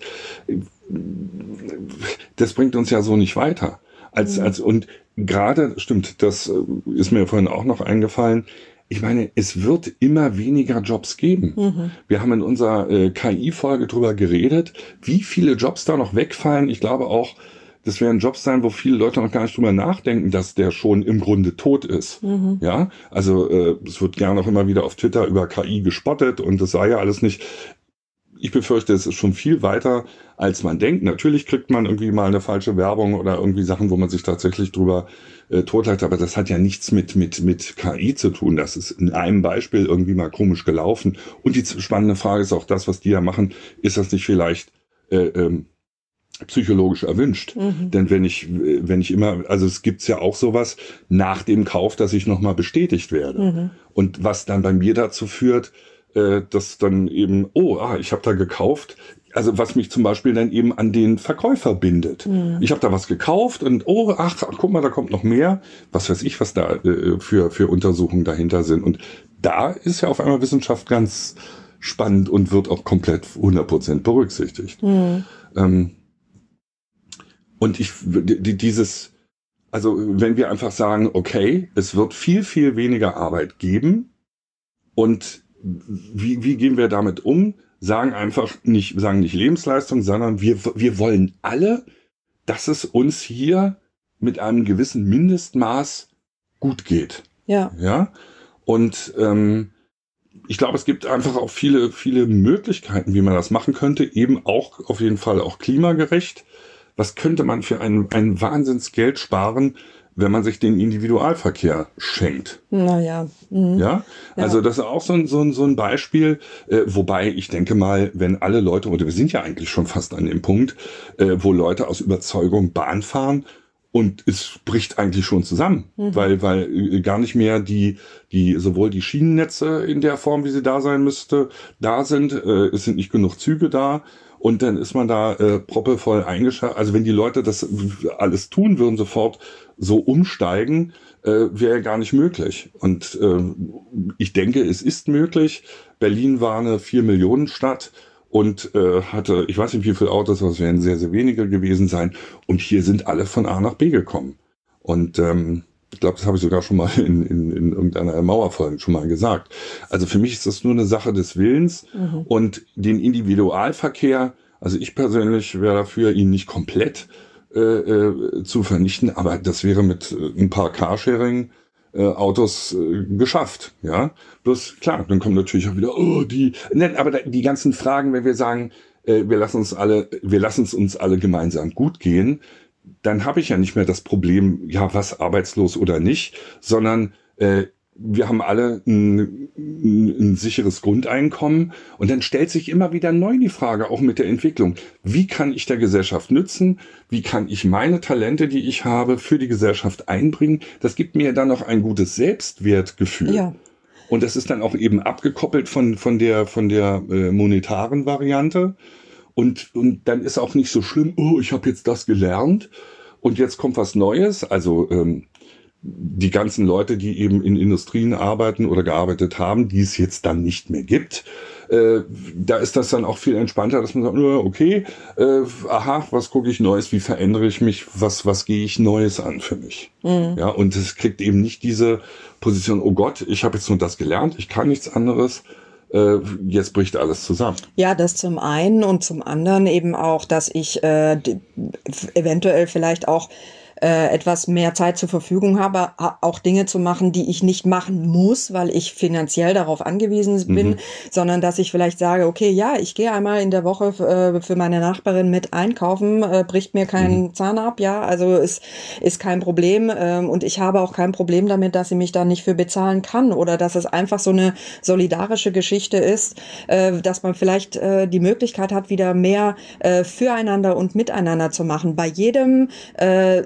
Das bringt uns ja so nicht weiter. Als, als, und gerade, stimmt, das ist mir vorhin auch noch eingefallen, ich meine, es wird immer weniger Jobs geben. Mhm. Wir haben in unserer äh, K I-Folge drüber geredet, wie viele Jobs da noch wegfallen. Ich glaube auch, das werden Jobs sein, wo viele Leute noch gar nicht drüber nachdenken, dass der schon im Grunde tot ist. Mhm. Ja, also äh, es wird gerne auch immer wieder auf Twitter über K I gespottet und das sei ja alles nicht. Ich befürchte, es ist schon viel weiter, als man denkt. Natürlich kriegt man irgendwie mal eine falsche Werbung oder irgendwie Sachen, wo man sich tatsächlich drüber äh, totlacht, aber das hat ja nichts mit mit mit K I zu tun. Das ist in einem Beispiel irgendwie mal komisch gelaufen. Und die spannende Frage ist auch das, was die ja machen, ist das nicht vielleicht äh, ähm, psychologisch erwünscht. Mhm. Denn wenn ich, wenn ich immer, also es gibt's ja auch sowas nach dem Kauf, dass ich nochmal bestätigt werde. Mhm. Und was dann bei mir dazu führt, äh, dass dann eben, oh, ah, ich habe da gekauft. Also was mich zum Beispiel dann eben an den Verkäufer bindet. Mhm. Ich habe da was gekauft und oh, ach, guck mal, da kommt noch mehr. Was weiß ich, was da äh, für, für Untersuchungen dahinter sind. Und da ist ja auf einmal Wissenschaft ganz spannend und wird auch komplett hundert Prozent berücksichtigt. Mhm. Ähm, Und ich, dieses, also wenn wir einfach sagen, okay, es wird viel, viel weniger Arbeit geben und wie, wie gehen wir damit um? Sagen einfach nicht, sagen nicht Lebensleistung, sondern wir, wir wollen alle, dass es uns hier mit einem gewissen Mindestmaß gut geht. Ja. Ja. Und, ähm, ich glaube, es gibt einfach auch viele, viele Möglichkeiten, wie man das machen könnte, eben auch auf jeden Fall auch klimagerecht. Was könnte man für ein, ein Wahnsinnsgeld sparen, wenn man sich den Individualverkehr schenkt? Naja. Mhm. Ja, also ja. Das ist auch so ein, so ein, so ein Beispiel, äh, wobei ich denke mal, wenn alle Leute, oder wir sind ja eigentlich schon fast an dem Punkt, äh, wo Leute aus Überzeugung Bahn fahren und es bricht eigentlich schon zusammen, mhm. weil, weil gar nicht mehr die, die, sowohl die Schienennetze in der Form, wie sie da sein müsste, da sind, äh, es sind nicht genug Züge da. Und dann ist man da äh, proppevoll eingeschaltet. Also wenn die Leute das alles tun würden, sofort so umsteigen, äh, wäre gar nicht möglich. Und äh, ich denke, es ist möglich. Berlin war eine vier-Millionen-Stadt und äh, hatte, ich weiß nicht wie viele Autos, aber es werden sehr, sehr wenige gewesen sein. Und hier sind alle von A nach B gekommen. Und ähm, ich glaube, das habe ich sogar schon mal in, in, in irgendeiner Mauerfolge schon mal gesagt. Also für mich ist das nur eine Sache des Willens mhm. und den Individualverkehr, also ich persönlich wäre dafür, ihn nicht komplett äh, äh, zu vernichten, aber das wäre mit äh, ein paar Carsharing-Autos äh, geschafft. Ja, bloß klar, dann kommen natürlich auch wieder, oh, die, ne, aber die ganzen Fragen, wenn wir sagen, äh, wir lassen uns alle, wir lassen es uns alle gemeinsam gut gehen, dann habe ich ja nicht mehr das Problem, ja, was, arbeitslos oder nicht, sondern äh, wir haben alle ein, ein, ein sicheres Grundeinkommen und dann stellt sich immer wieder neu die Frage, auch mit der Entwicklung, wie kann ich der Gesellschaft nützen, wie kann ich meine Talente, die ich habe, für die Gesellschaft einbringen, das gibt mir dann noch ein gutes Selbstwertgefühl. Ja. Und das ist dann auch eben abgekoppelt von, von der, von der äh, monetaren Variante. Und, und dann ist auch nicht so schlimm, oh, ich habe jetzt das gelernt und jetzt kommt was Neues. Also ähm, die ganzen Leute, die eben in Industrien arbeiten oder gearbeitet haben, die es jetzt dann nicht mehr gibt, äh, da ist das dann auch viel entspannter, dass man sagt, okay, äh, aha, was gucke ich Neues, wie verändere ich mich, was, was gehe ich Neues an für mich. Mhm. Ja, und es kriegt eben nicht diese Position, oh Gott, ich habe jetzt nur das gelernt, ich kann nichts anderes. Jetzt bricht alles zusammen. Ja, das zum einen und zum anderen eben auch, dass ich äh, eventuell vielleicht auch äh, etwas mehr Zeit zur Verfügung habe, auch Dinge zu machen, die ich nicht machen muss, weil ich finanziell darauf angewiesen bin, mhm. sondern dass ich vielleicht sage, okay, ja, ich gehe einmal in der Woche äh, für meine Nachbarin mit einkaufen, äh, bricht mir keinen mhm. Zahn ab, ja, also ist, ist kein Problem äh, und ich habe auch kein Problem damit, dass sie mich da nicht für bezahlen kann oder dass es einfach so eine solidarische Geschichte ist, äh, dass man vielleicht äh, die Möglichkeit hat, wieder mehr äh, füreinander und miteinander zu machen. Bei jedem äh,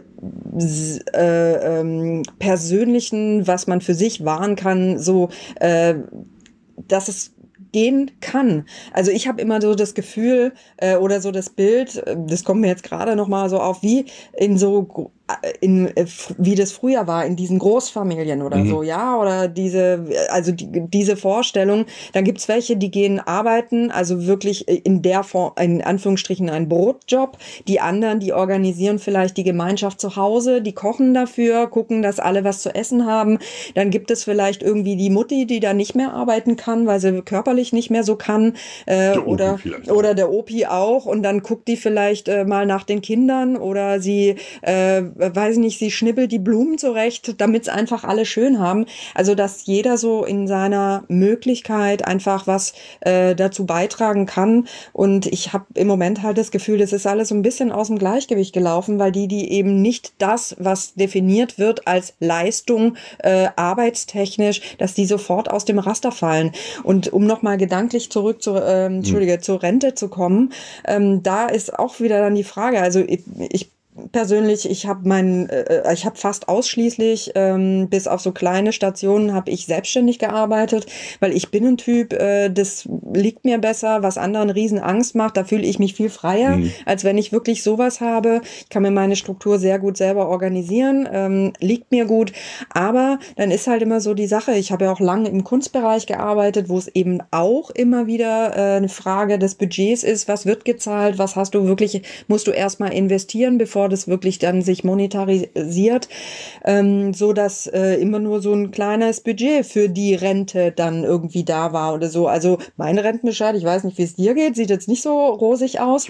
Äh, ähm, persönlichen, was man für sich wahren kann, so, äh, dass es gehen kann. Also ich habe immer so das Gefühl äh, oder so das Bild, das kommt mir jetzt gerade noch mal so auf, wie in so in wie das früher war in diesen Großfamilien oder mhm. so, ja, oder diese, also die, diese Vorstellung, dann gibt's welche, die gehen arbeiten, also wirklich in der Form, in Anführungsstrichen ein Brotjob, die anderen, die organisieren vielleicht die Gemeinschaft zu Hause, die kochen dafür, gucken, dass alle was zu essen haben, dann gibt es vielleicht irgendwie die Mutti, die da nicht mehr arbeiten kann, weil sie körperlich nicht mehr so kann, äh, oder, oder der Opi auch, und dann guckt die vielleicht äh, mal nach den Kindern oder sie äh, weiß nicht, sie schnippelt die Blumen zurecht, damit es einfach alle schön haben. Also, dass jeder so in seiner Möglichkeit einfach was äh, dazu beitragen kann. Und ich habe im Moment halt das Gefühl, das ist alles so ein bisschen aus dem Gleichgewicht gelaufen, weil die, die eben nicht das, was definiert wird als Leistung äh, arbeitstechnisch, dass die sofort aus dem Raster fallen. Und um nochmal gedanklich zurück zu, ähm, Entschuldige, mhm. zur Rente zu kommen, ähm, da ist auch wieder dann die Frage, also ich, ich persönlich, ich habe mein, äh, ich habe fast ausschließlich, ähm, bis auf so kleine Stationen, habe ich selbstständig gearbeitet, weil ich bin ein Typ, äh, das liegt mir besser, was anderen riesen Angst macht, da fühle ich mich viel freier, mhm. als wenn ich wirklich sowas habe. Ich kann mir meine Struktur sehr gut selber organisieren, ähm, liegt mir gut, aber dann ist halt immer so die Sache, ich habe ja auch lange im Kunstbereich gearbeitet, wo es eben auch immer wieder äh, eine Frage des Budgets ist, was wird gezahlt, was hast du wirklich, musst du erstmal investieren, bevor das wirklich dann sich monetarisiert, ähm, so dass äh, immer nur so ein kleines Budget für die Rente dann irgendwie da war oder so. Also mein Rentenbescheid, ich weiß nicht, wie es dir geht, sieht jetzt nicht so rosig aus.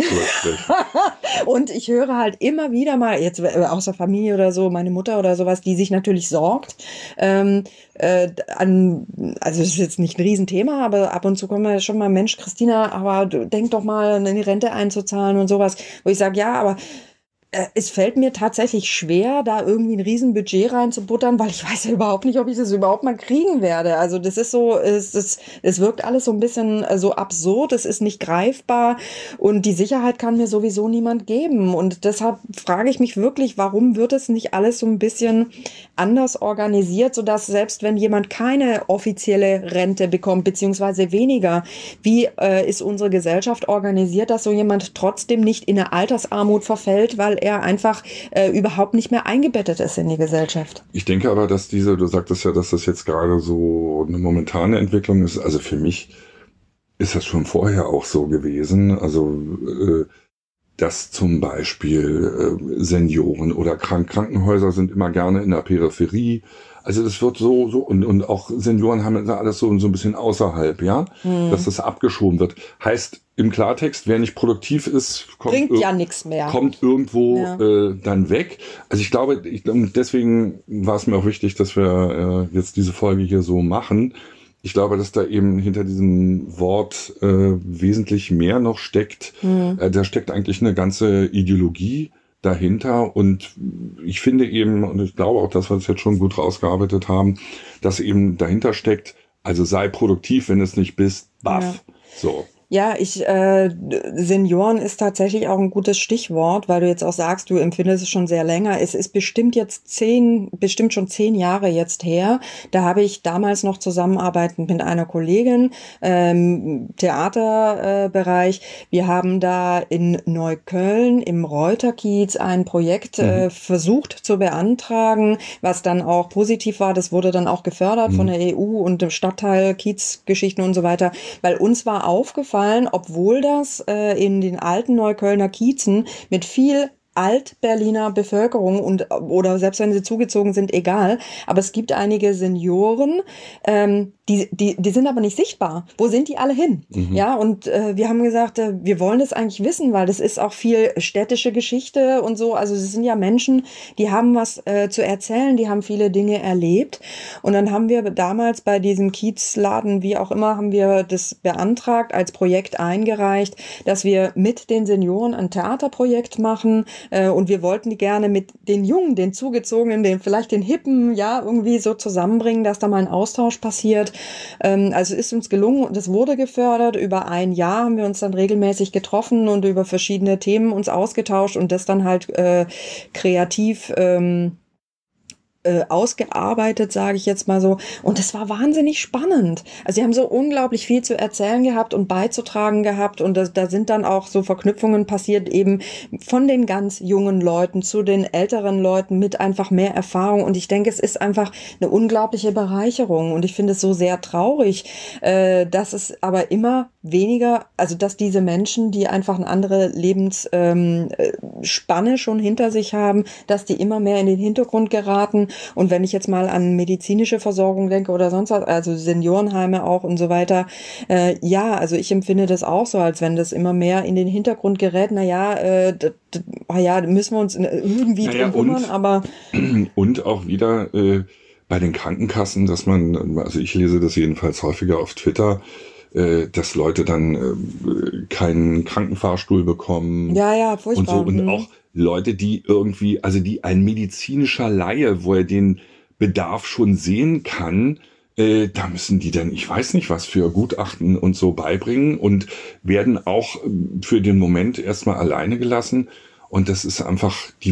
Und ich höre halt immer wieder mal, jetzt aus der Familie oder so, meine Mutter oder sowas, die sich natürlich sorgt, ähm, äh, an, also das ist jetzt nicht ein Riesenthema, aber ab und zu kommen wir schon mal, Mensch, Christina, aber du, denk doch mal, in die Rente einzuzahlen und sowas, wo ich sage, ja, aber es fällt mir tatsächlich schwer, da irgendwie ein Riesenbudget reinzubuttern, weil ich weiß ja überhaupt nicht, ob ich das überhaupt mal kriegen werde. Also das ist so, es, es, es wirkt alles so ein bisschen so absurd, es ist nicht greifbar und die Sicherheit kann mir sowieso niemand geben. Und deshalb frage ich mich wirklich, warum wird es nicht alles so ein bisschen anders organisiert, sodass selbst wenn jemand keine offizielle Rente bekommt, beziehungsweise weniger, wie äh, ist unsere Gesellschaft organisiert, dass so jemand trotzdem nicht in eine Altersarmut verfällt, weil er einfach äh, überhaupt nicht mehr eingebettet ist in die Gesellschaft. Ich denke aber, dass diese, du sagtest ja, dass das jetzt gerade so eine momentane Entwicklung ist. Also für mich ist das schon vorher auch so gewesen. Also äh, dass zum Beispiel äh, Senioren oder Krank Krankenhäuser sind immer gerne in der Peripherie. Also das wird so, so, und, und auch Senioren haben da alles so, so ein bisschen außerhalb, ja, hm. dass das abgeschoben wird. Heißt im Klartext, wer nicht produktiv ist, kommt, bringt ja nichts mehr. Kommt irgendwo ja. äh, dann weg. Also ich glaube, ich, deswegen war es mir auch wichtig, dass wir äh, jetzt diese Folge hier so machen, ich glaube, dass da eben hinter diesem Wort äh, wesentlich mehr noch steckt. Mhm. Äh, da steckt eigentlich eine ganze Ideologie dahinter. Und ich finde eben, und ich glaube auch, dass wir das jetzt schon gut rausgearbeitet haben, dass eben dahinter steckt, also sei produktiv, wenn du es nicht bist, baff. Ja. So. Ja, ich äh, Senioren ist tatsächlich auch ein gutes Stichwort, weil du jetzt auch sagst, du empfindest es schon sehr länger. Es ist bestimmt jetzt zehn, bestimmt schon zehn Jahre jetzt her. Da habe ich damals noch zusammenarbeitend mit einer Kollegin ähm, Theaterbereich. Äh, Wir haben da in Neukölln im Reuterkiez ein Projekt mhm. äh, versucht zu beantragen, was dann auch positiv war. Das wurde dann auch gefördert mhm. von der E U und dem Stadtteil Kiezgeschichten und so weiter, weil uns war aufgefallen, obwohl das äh, in den alten Neuköllner Kiezen mit viel Alt-Berliner Bevölkerung und oder selbst wenn sie zugezogen sind, egal. Aber es gibt einige Senioren, ähm, die, die, die sind aber nicht sichtbar. Wo sind die alle hin? Mhm. Ja, und äh, wir haben gesagt, äh, wir wollen das eigentlich wissen, weil das ist auch viel städtische Geschichte und so. Also es sind ja Menschen, die haben was äh, zu erzählen, die haben viele Dinge erlebt. Und dann haben wir damals bei diesem Kiezladen, wie auch immer, haben wir das beantragt, als Projekt eingereicht, dass wir mit den Senioren ein Theaterprojekt machen. Und wir wollten die gerne mit den Jungen, den Zugezogenen, den vielleicht den Hippen, ja, irgendwie so zusammenbringen, dass da mal ein Austausch passiert. Also ist uns gelungen und es wurde gefördert. Über ein Jahr haben wir uns dann regelmäßig getroffen und über verschiedene Themen uns ausgetauscht und das dann halt äh, kreativ ähm, ausgearbeitet, sage ich jetzt mal so. Und das war wahnsinnig spannend. Also sie haben so unglaublich viel zu erzählen gehabt und beizutragen gehabt und das, da sind dann auch so Verknüpfungen passiert, eben von den ganz jungen Leuten zu den älteren Leuten mit einfach mehr Erfahrung. Und ich denke, es ist einfach eine unglaubliche Bereicherung und ich finde es so sehr traurig, äh, dass es aber immer weniger, also dass diese Menschen, die einfach eine andere Lebensspanne ähm, schon hinter sich haben, dass die immer mehr in den Hintergrund geraten. Und wenn ich jetzt mal an medizinische Versorgung denke oder sonst was, also Seniorenheime auch und so weiter, äh, ja, also ich empfinde das auch so, als wenn das immer mehr in den Hintergrund gerät. Naja, äh, d- d- ja, müssen wir uns irgendwie naja, drum kümmern, aber... Und auch wieder äh, bei den Krankenkassen, dass man, also ich lese das jedenfalls häufiger auf Twitter, dass Leute dann äh, keinen Krankenfahrstuhl bekommen. Ja, ja, furchtbar. Und so. Und mhm. auch Leute, die irgendwie, also die ein medizinischer Laie, wo er den Bedarf schon sehen kann, äh, da müssen die dann, ich weiß nicht was, für Gutachten und so beibringen und werden auch für den Moment erstmal alleine gelassen. Und das ist einfach die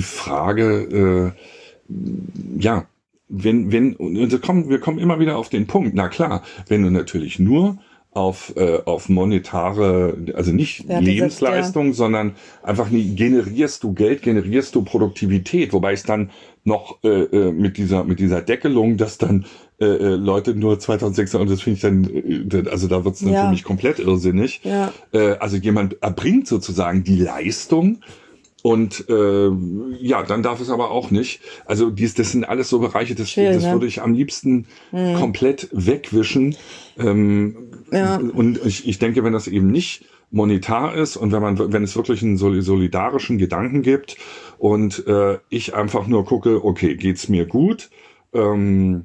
Frage, äh, ja, wenn, wenn, und wir kommen, wir kommen immer wieder auf den Punkt, na klar, wenn du natürlich nur auf äh, auf monetare, also nicht ja, Lebensleistung, ja. sondern einfach nie, generierst du Geld, generierst du Produktivität, wobei es dann noch äh, mit dieser mit dieser Deckelung, dass dann äh, Leute nur zweitausendsechshundert, und das finde ich dann, äh, also da wird's dann ja. für mich komplett irrsinnig. Ja. Äh, also jemand erbringt sozusagen die Leistung. Und äh, ja, dann darf es aber auch nicht. Also dies, das sind alles so Bereiche, das, Schön, das ja. würde ich am liebsten mhm. komplett wegwischen. Ähm, ja. Und ich, ich denke, wenn das eben nicht monetar ist und wenn man, wenn es wirklich einen solidarischen Gedanken gibt und äh, ich einfach nur gucke, okay, geht's mir gut? Ähm,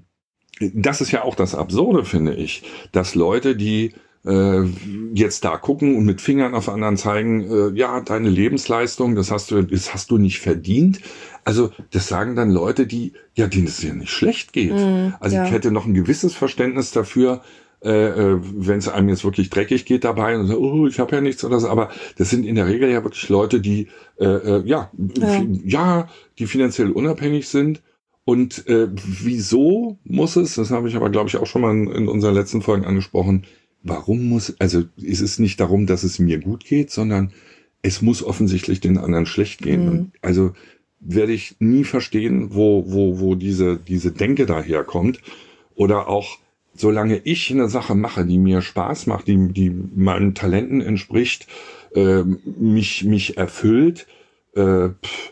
das ist ja auch das Absurde, finde ich, dass Leute, die äh, jetzt da gucken und mit Fingern auf anderen zeigen, äh, ja, deine Lebensleistung, das hast du, das hast du nicht verdient. Also das sagen dann Leute, die, ja, denen es ja nicht schlecht geht. Mm, also ja. ich hätte noch ein gewisses Verständnis dafür, äh, wenn es einem jetzt wirklich dreckig geht dabei und so, oh, ich habe ja nichts oder so. Aber das sind in der Regel ja wirklich Leute, die, äh, äh, ja, ja, ja, die finanziell unabhängig sind. Und äh, wieso muss es, das habe ich aber, glaube ich, auch schon mal in, in unseren letzten Folgen angesprochen, warum muss, also ist es nicht darum, dass es mir gut geht, sondern es muss offensichtlich den anderen schlecht gehen. Mhm. Also werde ich nie verstehen, wo, wo, wo diese, diese Denke daherkommt. Oder auch, solange ich eine Sache mache, die mir Spaß macht, die, die meinen Talenten entspricht, äh, mich, mich erfüllt, äh, pff,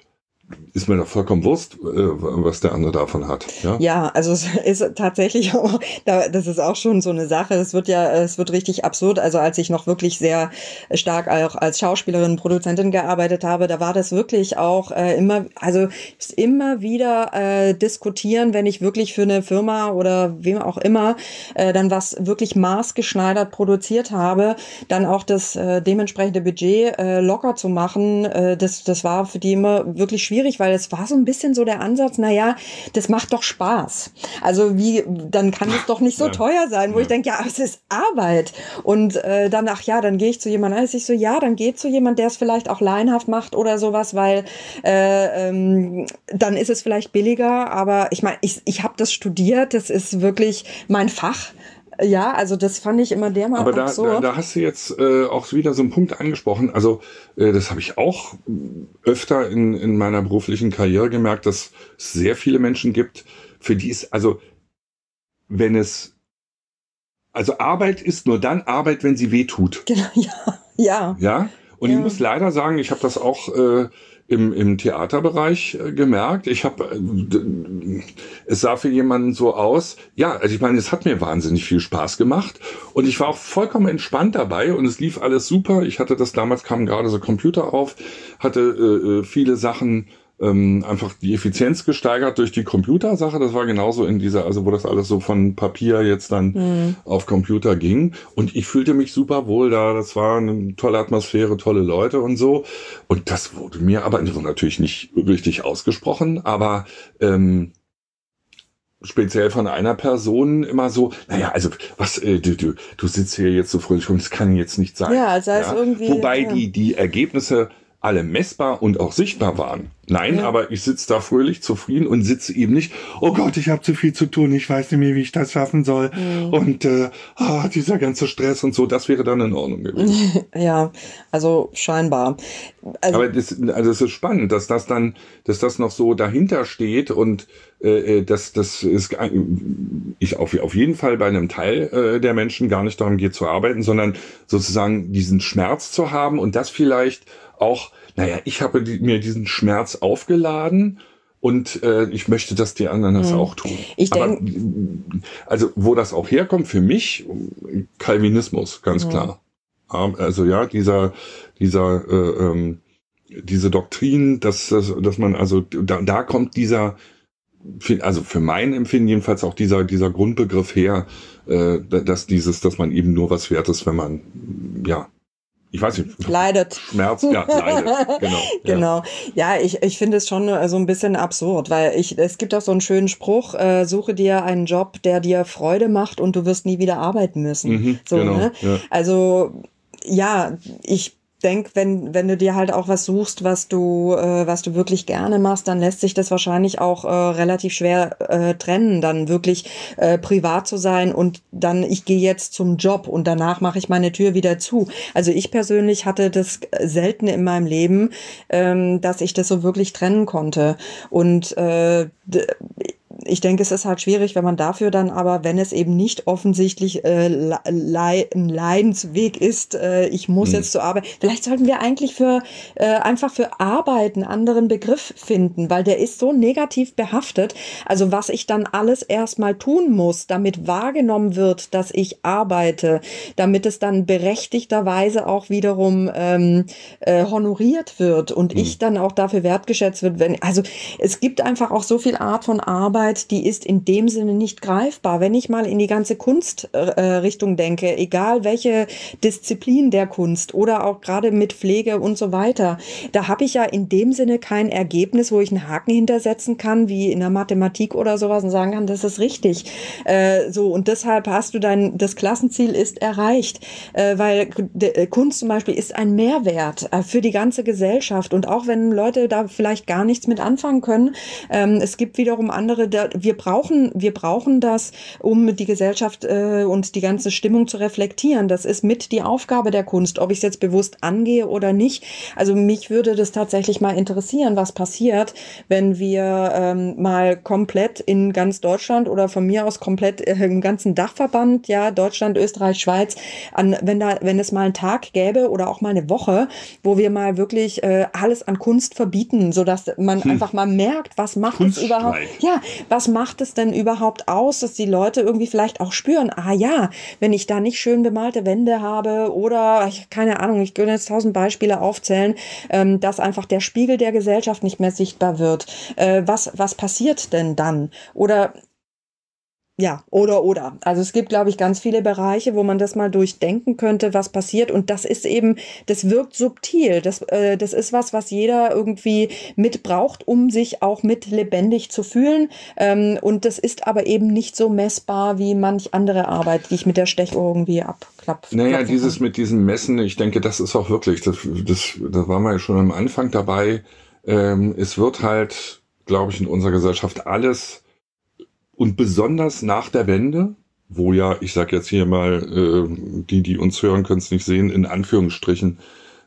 ist mir doch vollkommen Wurst, was der andere davon hat. Ja, ja, also es ist tatsächlich auch, das ist auch schon so eine Sache. Es wird ja, es wird richtig absurd. Also als ich noch wirklich sehr stark auch als Schauspielerin, Produzentin gearbeitet habe, da war das wirklich auch äh, immer, also immer wieder äh, diskutieren, wenn ich wirklich für eine Firma oder wem auch immer äh, dann was wirklich maßgeschneidert produziert habe, dann auch das äh, dementsprechende Budget äh, locker zu machen. Äh, das, das war für die immer wirklich schwierig, weil es war so ein bisschen so der Ansatz, na ja, das macht doch Spaß. Also wie, dann kann es doch nicht so ja. teuer sein, wo ja. ich denke, ja, es ist Arbeit. Und äh, dann, ach ja, dann gehe ich zu jemandem, als ich so, ja, dann geh zu jemandem, der es vielleicht auch laienhaft macht oder sowas, weil äh, ähm, dann ist es vielleicht billiger, aber ich meine, ich, ich habe das studiert, das ist wirklich mein Fach. Ja, also das fand ich immer dermaßen Aber da, absurd. da, da hast du jetzt äh, auch wieder so einen Punkt angesprochen. Also äh, das habe ich auch öfter in, in meiner beruflichen Karriere gemerkt, dass es sehr viele Menschen gibt, für die es, also wenn es, also Arbeit ist nur dann Arbeit, wenn sie weh tut. Genau, ja, ja. Ja, und ja. ich muss leider sagen, ich habe das auch äh, im, im Theaterbereich äh, gemerkt. Ich habe, äh, es sah für jemanden so aus, ja, also ich meine, es hat mir wahnsinnig viel Spaß gemacht und ich war auch vollkommen entspannt dabei und es lief alles super. Ich hatte das, damals kamen gerade so Computer auf, hatte äh, viele Sachen, ähm, einfach die Effizienz gesteigert durch die Computersache. Das war genauso in dieser, also wo das alles so von Papier jetzt dann mhm. auf Computer ging. Und ich fühlte mich super wohl da. Das war eine tolle Atmosphäre, tolle Leute und so. Und das wurde mir aber natürlich nicht richtig ausgesprochen, aber ähm, speziell von einer Person immer so, naja, also was, äh, du, du, du sitzt hier jetzt so fröhlich rum, das kann jetzt nicht sein. Ja, also heißt ja? irgendwie. Wobei ja. die, die Ergebnisse alle messbar und auch sichtbar waren. Nein, ja. aber ich sitze da fröhlich, zufrieden und sitze eben nicht, oh Gott, ich habe zu viel zu tun, ich weiß nicht mehr, wie ich das schaffen soll. Mhm. Und äh, oh, dieser ganze Stress und so, das wäre dann in Ordnung gewesen. Ja, also scheinbar. Also, aber das, also es ist spannend, dass das dann, dass das noch so dahinter steht und äh, dass das ist ich auf, auf jeden Fall bei einem Teil äh, der Menschen gar nicht darum geht zu arbeiten, sondern sozusagen diesen Schmerz zu haben und das vielleicht auch, naja, ich habe die, mir diesen Schmerz aufgeladen und äh, ich möchte, dass die anderen das hm. auch tun. Ich denk, Aber also wo das auch herkommt, für mich, Calvinismus, ganz hm. klar. Also ja, dieser, dieser, äh, ähm, diese Doktrin, dass, dass, dass man, also da, da kommt dieser, also für mein Empfinden jedenfalls auch dieser, dieser Grundbegriff her, äh, dass dieses, dass man eben nur was wert ist, wenn man, ja, ich weiß nicht. Leidet. Schmerz, ja, leidet. Genau. Genau. Ja, ja ich, ich finde es schon so ein bisschen absurd, weil ich, es gibt auch so einen schönen Spruch, äh, suche dir einen Job, der dir Freude macht und du wirst nie wieder arbeiten müssen. Mhm, so, genau, ne? Ja. Also, ja, ich denk, wenn wenn du dir halt auch was suchst, was du äh, was du wirklich gerne machst, dann lässt sich das wahrscheinlich auch äh, relativ schwer äh, trennen, dann wirklich äh, privat zu sein und dann ich gehe jetzt zum Job und danach mache ich meine Tür wieder zu. Also ich persönlich hatte das selten in meinem Leben, ähm, dass ich das so wirklich trennen konnte und äh, d- ich denke, es ist halt schwierig, wenn man dafür dann aber, wenn es eben nicht offensichtlich äh, le- ein Leidensweg ist, äh, ich muss mhm. jetzt zur Arbeit, vielleicht sollten wir eigentlich für äh, einfach für Arbeit einen anderen Begriff finden, weil der ist so negativ behaftet. Also was ich dann alles erstmal tun muss, damit wahrgenommen wird, dass ich arbeite, damit es dann berechtigterweise auch wiederum ähm, äh, honoriert wird und mhm. ich dann auch dafür wertgeschätzt wird. Wenn, also es gibt einfach auch so viel Art von Arbeit, die ist in dem Sinne nicht greifbar. Wenn ich mal in die ganze Kunstrichtung äh, denke, egal welche Disziplin der Kunst oder auch gerade mit Pflege und so weiter, da habe ich ja in dem Sinne kein Ergebnis, wo ich einen Haken hintersetzen kann, wie in der Mathematik oder sowas und sagen kann, das ist richtig. Äh, so und deshalb hast du dein, das Klassenziel ist erreicht, äh, weil de, Kunst zum Beispiel ist ein Mehrwert äh, für die ganze Gesellschaft und auch wenn Leute da vielleicht gar nichts mit anfangen können, ähm, es gibt wiederum andere, da wir, wir brauchen, wir brauchen das, um die Gesellschaft äh, und die ganze Stimmung zu reflektieren. Das ist mit die Aufgabe der Kunst, ob ich es jetzt bewusst angehe oder nicht. Also mich würde das tatsächlich mal interessieren, was passiert, wenn wir ähm, mal komplett in ganz Deutschland oder von mir aus komplett äh, im ganzen Dachverband, ja, Deutschland, Österreich, Schweiz, an, wenn da, wenn es mal einen Tag gäbe oder auch mal eine Woche, wo wir mal wirklich äh, alles an Kunst verbieten, sodass man hm. einfach mal merkt, was macht es überhaupt, ja, was macht es denn überhaupt aus, dass die Leute irgendwie vielleicht auch spüren, ah ja, wenn ich da nicht schön bemalte Wände habe oder, ich, keine Ahnung, ich könnte jetzt tausend Beispiele aufzählen, ähm, dass einfach der Spiegel der Gesellschaft nicht mehr sichtbar wird. Äh, was, was passiert denn dann? Oder Ja, oder, oder. Also es gibt, glaube ich, ganz viele Bereiche, wo man das mal durchdenken könnte, was passiert. Und das ist eben, das wirkt subtil. Das, äh, das ist was, was jeder irgendwie mit braucht, um sich auch mit lebendig zu fühlen. Ähm, und das ist aber eben nicht so messbar wie manch andere Arbeit, die ich mit der Stechuhr irgendwie abklapfe. Naja, dieses kann. Mit diesem Messen, ich denke, das ist auch wirklich, das, das, das waren wir ja schon am Anfang dabei. Ähm, es wird halt, glaube ich, in unserer Gesellschaft alles. Und besonders nach der Wende, wo ja, ich sag jetzt hier mal, äh, die, die uns hören, können es nicht sehen, in Anführungsstrichen,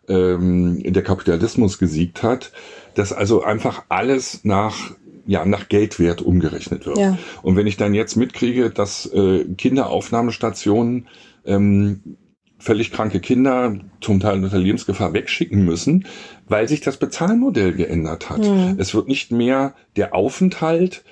ähm, der Kapitalismus gesiegt hat, dass also einfach alles nach, ja, nach Geldwert umgerechnet wird. Ja. Und wenn ich dann jetzt mitkriege, dass äh, Kinderaufnahmestationen ähm, völlig kranke Kinder zum Teil unter Lebensgefahr wegschicken müssen, weil sich das Bezahlmodell geändert hat. Mhm. Es wird nicht mehr der Aufenthalt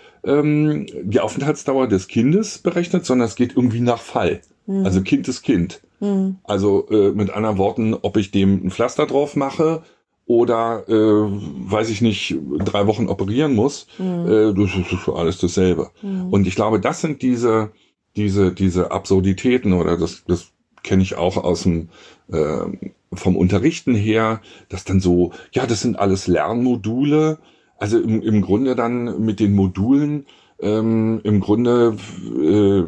die Aufenthaltsdauer des Kindes berechnet, sondern es geht irgendwie nach Fall. Mhm. Also Kind ist Kind. Mhm. Also äh, mit anderen Worten, ob ich dem ein Pflaster drauf mache oder, äh, weiß ich nicht, drei Wochen operieren muss, mhm. äh, das ist alles dasselbe. Mhm. Und ich glaube, das sind diese, diese, diese Absurditäten, oder das, das kenne ich auch aus dem, äh, vom Unterrichten her, dass dann so, ja, das sind alles Lernmodule. Also im, im Grunde dann mit den Modulen ähm, im Grunde äh,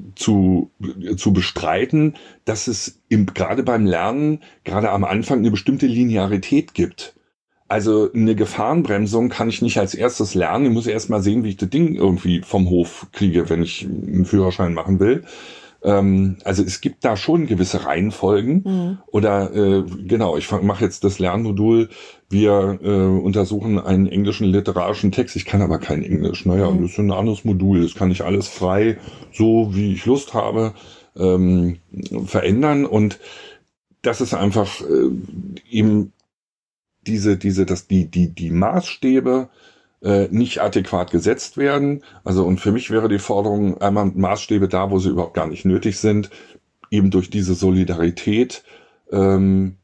zu zu bestreiten, dass es im, gerade beim Lernen, gerade am Anfang, eine bestimmte Linearität gibt. Also eine Gefahrenbremsung kann ich nicht als erstes lernen. Ich muss erst mal sehen, wie ich das Ding irgendwie vom Hof kriege, wenn ich einen Führerschein machen will. Ähm, also es gibt da schon gewisse Reihenfolgen. Mhm. Oder äh, genau, ich mache jetzt das Lernmodul. Wir äh, untersuchen einen englischen literarischen Text. Ich kann aber kein Englisch. Naja, mhm. das ist ein anderes Modul. Das kann ich alles frei, so wie ich Lust habe, ähm, verändern. Und das ist einfach äh, eben diese, diese, dass die, die, die Maßstäbe äh, nicht adäquat gesetzt werden. Also, und für mich wäre die Forderung, einmal Maßstäbe da, wo sie überhaupt gar nicht nötig sind, eben durch diese Solidarität ähm,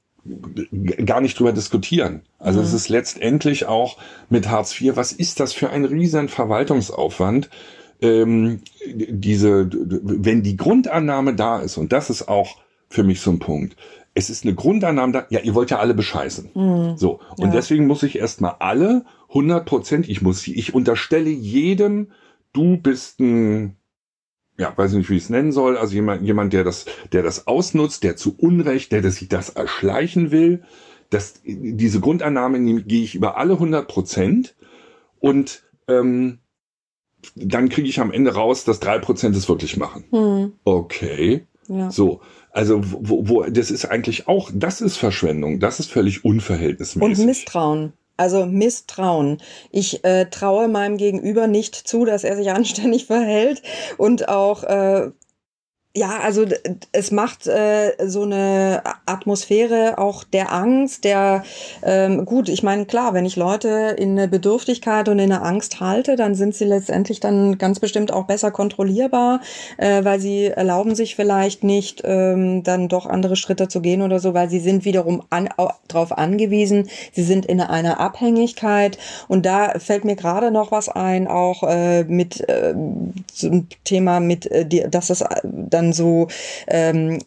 gar nicht drüber diskutieren. Also mhm. es ist letztendlich auch mit Hartz vier, was ist das für ein riesen Verwaltungsaufwand? Ähm, diese, wenn die Grundannahme da ist, und das ist auch für mich so ein Punkt, es ist eine Grundannahme da, ja, ihr wollt ja alle bescheißen. Mhm. So. Und ja. deswegen muss ich erstmal alle hundert Prozent, ich muss, ich unterstelle jedem, du bist ein, ja, weiß nicht, wie ich es nennen soll, also jemand, jemand, der das, der das ausnutzt, der zu Unrecht, der, der sich das erschleichen will, dass diese Grundannahme gehe ich über alle hundert Prozent und ähm, dann kriege ich am Ende raus, dass drei Prozent es wirklich machen. Mhm. Okay. Ja. So. Also, wo, wo, das ist eigentlich auch, das ist Verschwendung, das ist völlig unverhältnismäßig. Und Misstrauen. Also Misstrauen. Ich äh, traue meinem Gegenüber nicht zu, dass er sich anständig verhält und auch, äh, ja, also es macht äh, so eine Atmosphäre auch der Angst, der, ähm, gut, ich meine, klar, wenn ich Leute in eine Bedürftigkeit und in eine Angst halte, dann sind sie letztendlich dann ganz bestimmt auch besser kontrollierbar, äh, weil sie erlauben sich vielleicht nicht, ähm, dann doch andere Schritte zu gehen oder so, weil sie sind wiederum an, darauf angewiesen, sie sind in einer Abhängigkeit. Und da fällt mir gerade noch was ein, auch äh, mit äh, zum Thema mit, äh, die, dass es dann dann so ähm,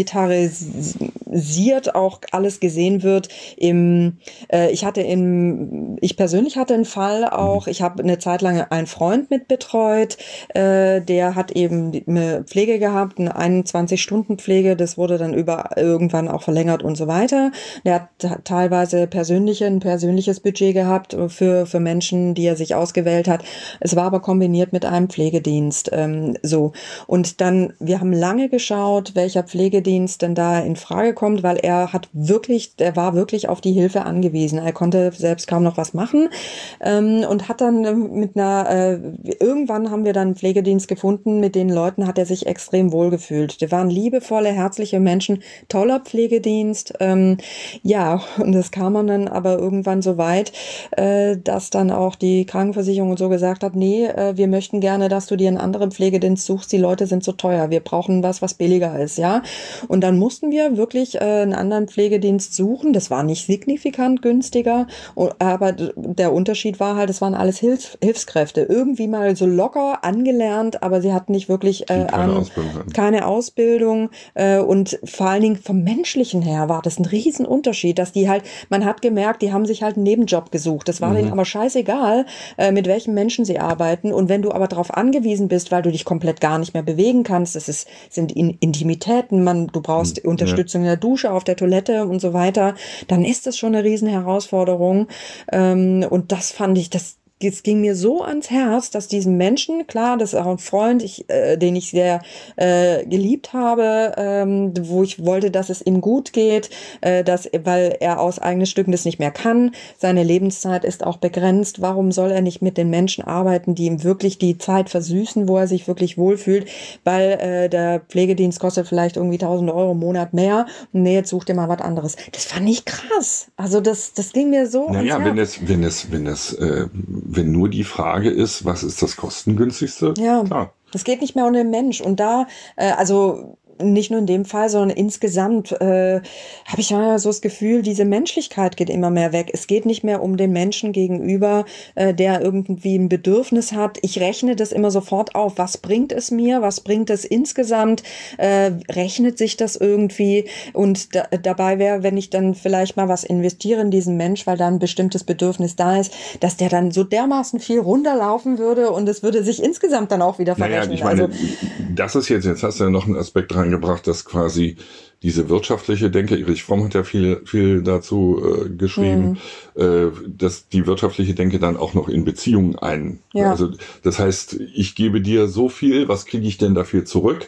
monetarisiert auch alles gesehen wird. Im, äh, ich hatte im, ich persönlich hatte einen Fall auch, ich habe eine Zeit lang einen Freund mit betreut, äh, der hat eben eine Pflege gehabt, eine einundzwanzig-Stunden-Pflege, das wurde dann über irgendwann auch verlängert und so weiter. Der hat teilweise persönliche, ein persönliches Budget gehabt für, für Menschen, die er sich ausgewählt hat. Es war aber kombiniert mit einem Pflegedienst, ähm, so. Und dann, wir haben lange geschaut, welcher Pflegedienst denn da in Frage kommt, weil er hat wirklich, er war wirklich auf die Hilfe angewiesen. Er konnte selbst kaum noch was machen, ähm, und hat dann mit einer, äh, irgendwann haben wir dann einen Pflegedienst gefunden, mit den Leuten hat er sich extrem wohl gefühlt. Die waren liebevolle, herzliche Menschen, toller Pflegedienst, ähm, ja, und das kam dann aber irgendwann so weit, äh, dass dann auch die Krankenversicherung und so gesagt hat, nee, äh, wir möchten gerne, dass du dir einen anderen Pflegedienst suchst, die Leute sind so teuer, wir brauchen was, was billiger ist, ja. Und dann mussten wir wirklich äh, einen anderen Pflegedienst suchen, das war nicht signifikant günstiger, aber der Unterschied war halt, es waren alles Hilfs- Hilfskräfte, irgendwie mal so locker angelernt, aber sie hatten nicht wirklich äh, keine, an, Ausbildung. keine Ausbildung, äh, und vor allen Dingen vom Menschlichen her war das ein Riesenunterschied, dass die halt, man hat gemerkt, die haben sich halt einen Nebenjob gesucht, das war mhm. denen aber scheißegal, äh, mit welchen Menschen sie arbeiten, und wenn du aber darauf angewiesen bist, weil du dich komplett gar nicht mehr bewegen kannst, das ist, sind in, Intimitäten, man, du brauchst mhm. Unterstützung ja. in der Dusche, auf der Toilette und so weiter, dann ist das schon eine riesen Herausforderung, ähm, und das fand ich, das es ging mir so ans Herz, dass diesen Menschen, klar, das ist auch ein Freund, ich, äh, den ich sehr äh, geliebt habe, ähm, wo ich wollte, dass es ihm gut geht, äh, dass, weil er aus eigenen Stücken das nicht mehr kann. Seine Lebenszeit ist auch begrenzt. Warum soll er nicht mit den Menschen arbeiten, die ihm wirklich die Zeit versüßen, wo er sich wirklich wohlfühlt? Weil äh, der Pflegedienst kostet vielleicht irgendwie tausend Euro im Monat mehr. Und nee, jetzt such dir mal was anderes. Das fand ich krass. Also das, das ging mir so naja, ans wenn Herz. es, wenn es, wenn es, äh, wenn nur die Frage ist, was ist das kostengünstigste? Ja, klar. Es geht nicht mehr um den Mensch. Und da, äh, also nicht nur in dem Fall, sondern insgesamt äh, habe ich ja so das Gefühl, diese Menschlichkeit geht immer mehr weg. Es geht nicht mehr um den Menschen gegenüber, äh, der irgendwie ein Bedürfnis hat. Ich rechne das immer sofort auf. Was bringt es mir? Was bringt es insgesamt? Äh, rechnet sich das irgendwie? Und da, dabei wäre, wenn ich dann vielleicht mal was investiere in diesen Mensch, weil da ein bestimmtes Bedürfnis da ist, dass der dann so dermaßen viel runterlaufen würde und es würde sich insgesamt dann auch wieder verrechnen. Naja, ich meine, also, das ist jetzt, jetzt hast du ja noch einen Aspekt dran gebracht, dass quasi diese wirtschaftliche Denke, Erich Fromm hat ja viel viel dazu äh, geschrieben, mhm. äh, dass die wirtschaftliche Denke dann auch noch in Beziehungen ein. Ja. Also das heißt, ich gebe dir so viel, was kriege ich denn dafür zurück?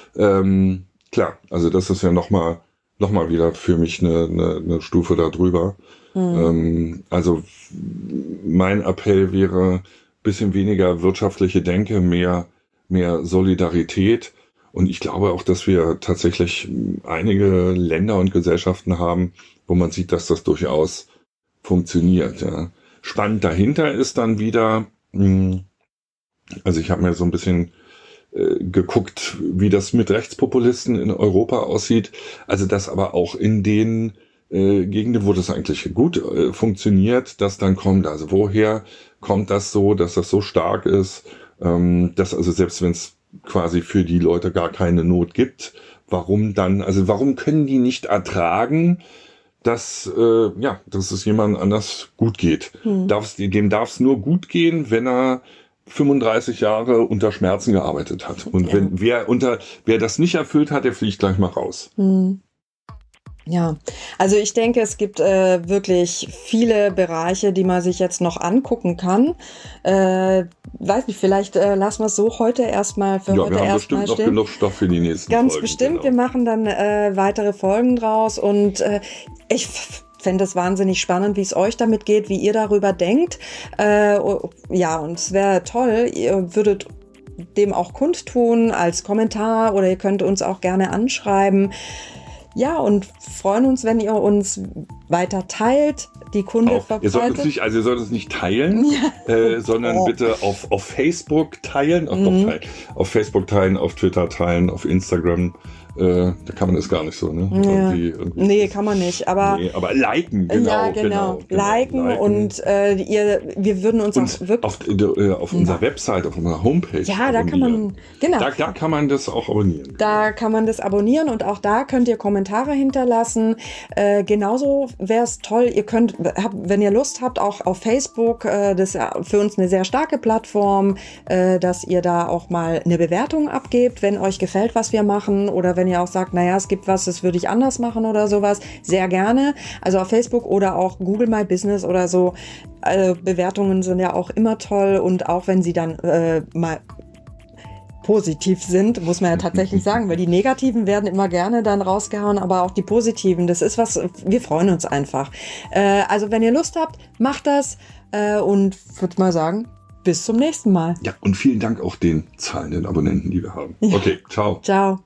Ähm, klar, also das ist ja nochmal noch mal wieder für mich eine, eine, eine Stufe darüber. Mhm. Ähm, also mein Appell wäre, bisschen weniger wirtschaftliche Denke, mehr mehr Solidarität. Und ich glaube auch, dass wir tatsächlich einige Länder und Gesellschaften haben, wo man sieht, dass das durchaus funktioniert. Ja. Spannend dahinter ist dann wieder, also ich habe mir so ein bisschen äh, geguckt, wie das mit Rechtspopulisten in Europa aussieht. Also das aber auch in den äh, Gegenden, wo das eigentlich gut äh, funktioniert, das dann kommt. Also woher kommt das so, dass das so stark ist, ähm, dass also selbst wenn es quasi für die Leute gar keine Not gibt. Warum dann, also warum können die nicht ertragen, dass, äh, ja, dass es jemand anders gut geht? Hm. Darf's, dem darf es nur gut gehen, wenn er fünfunddreißig Jahre unter Schmerzen gearbeitet hat. Und ja. wenn wer unter wer das nicht erfüllt hat, der fliegt gleich mal raus. Hm. Ja, also ich denke, es gibt äh, wirklich viele Bereiche, die man sich jetzt noch angucken kann. Äh, weiß nicht, vielleicht äh, lassen wir es so heute erstmal für ja, heute wir haben erstmal bestimmt noch genug Stoff für die nächsten Ganz Folgen. bestimmt, genau. Wir machen dann äh, weitere Folgen draus und äh, ich fände es wahnsinnig spannend, wie es euch damit geht, wie ihr darüber denkt. Äh, ja, und es wäre toll, ihr würdet dem auch kundtun als Kommentar oder ihr könnt uns auch gerne anschreiben. Ja, und freuen uns, wenn ihr uns weiter teilt, die Kunde verbreitet. Ihr sollt uns nicht, also ihr sollt es nicht teilen, ja. äh, sondern oh. bitte auf, auf Facebook teilen, auf, mhm. teilen, auf Facebook teilen, auf Twitter teilen, auf Instagram Äh, da kann man das gar nicht so, ne? Ja. Irgendwie, irgendwie nee, kann man nicht. Aber, nee, aber liken, genau. Ja, genau. genau, genau liken, liken und äh, ihr, wir würden uns und auch wirklich... Auf, äh, auf unserer Website, auf unserer Homepage Ja, da kann man... Genau. Da, da kann man das auch abonnieren. Da kann man das abonnieren und auch da könnt ihr Kommentare hinterlassen. Äh, genauso wäre es toll, ihr könnt, hab, wenn ihr Lust habt, auch auf Facebook, äh, das ist ja für uns eine sehr starke Plattform, äh, dass ihr da auch mal eine Bewertung abgebt, wenn euch gefällt, was wir machen oder wenn ihr auch sagt, naja, es gibt was, das würde ich anders machen oder sowas, sehr gerne. Also auf Facebook oder auch Google My Business oder so. Also Bewertungen sind ja auch immer toll und auch wenn sie dann äh, mal positiv sind, muss man ja tatsächlich sagen, weil die negativen werden immer gerne dann rausgehauen, aber auch die positiven, das ist was, wir freuen uns einfach. Äh, also wenn ihr Lust habt, macht das äh, und würde mal sagen, bis zum nächsten Mal. Ja, und vielen Dank auch den zahlenden Abonnenten, die wir haben. Ja. Okay, ciao. Ciao.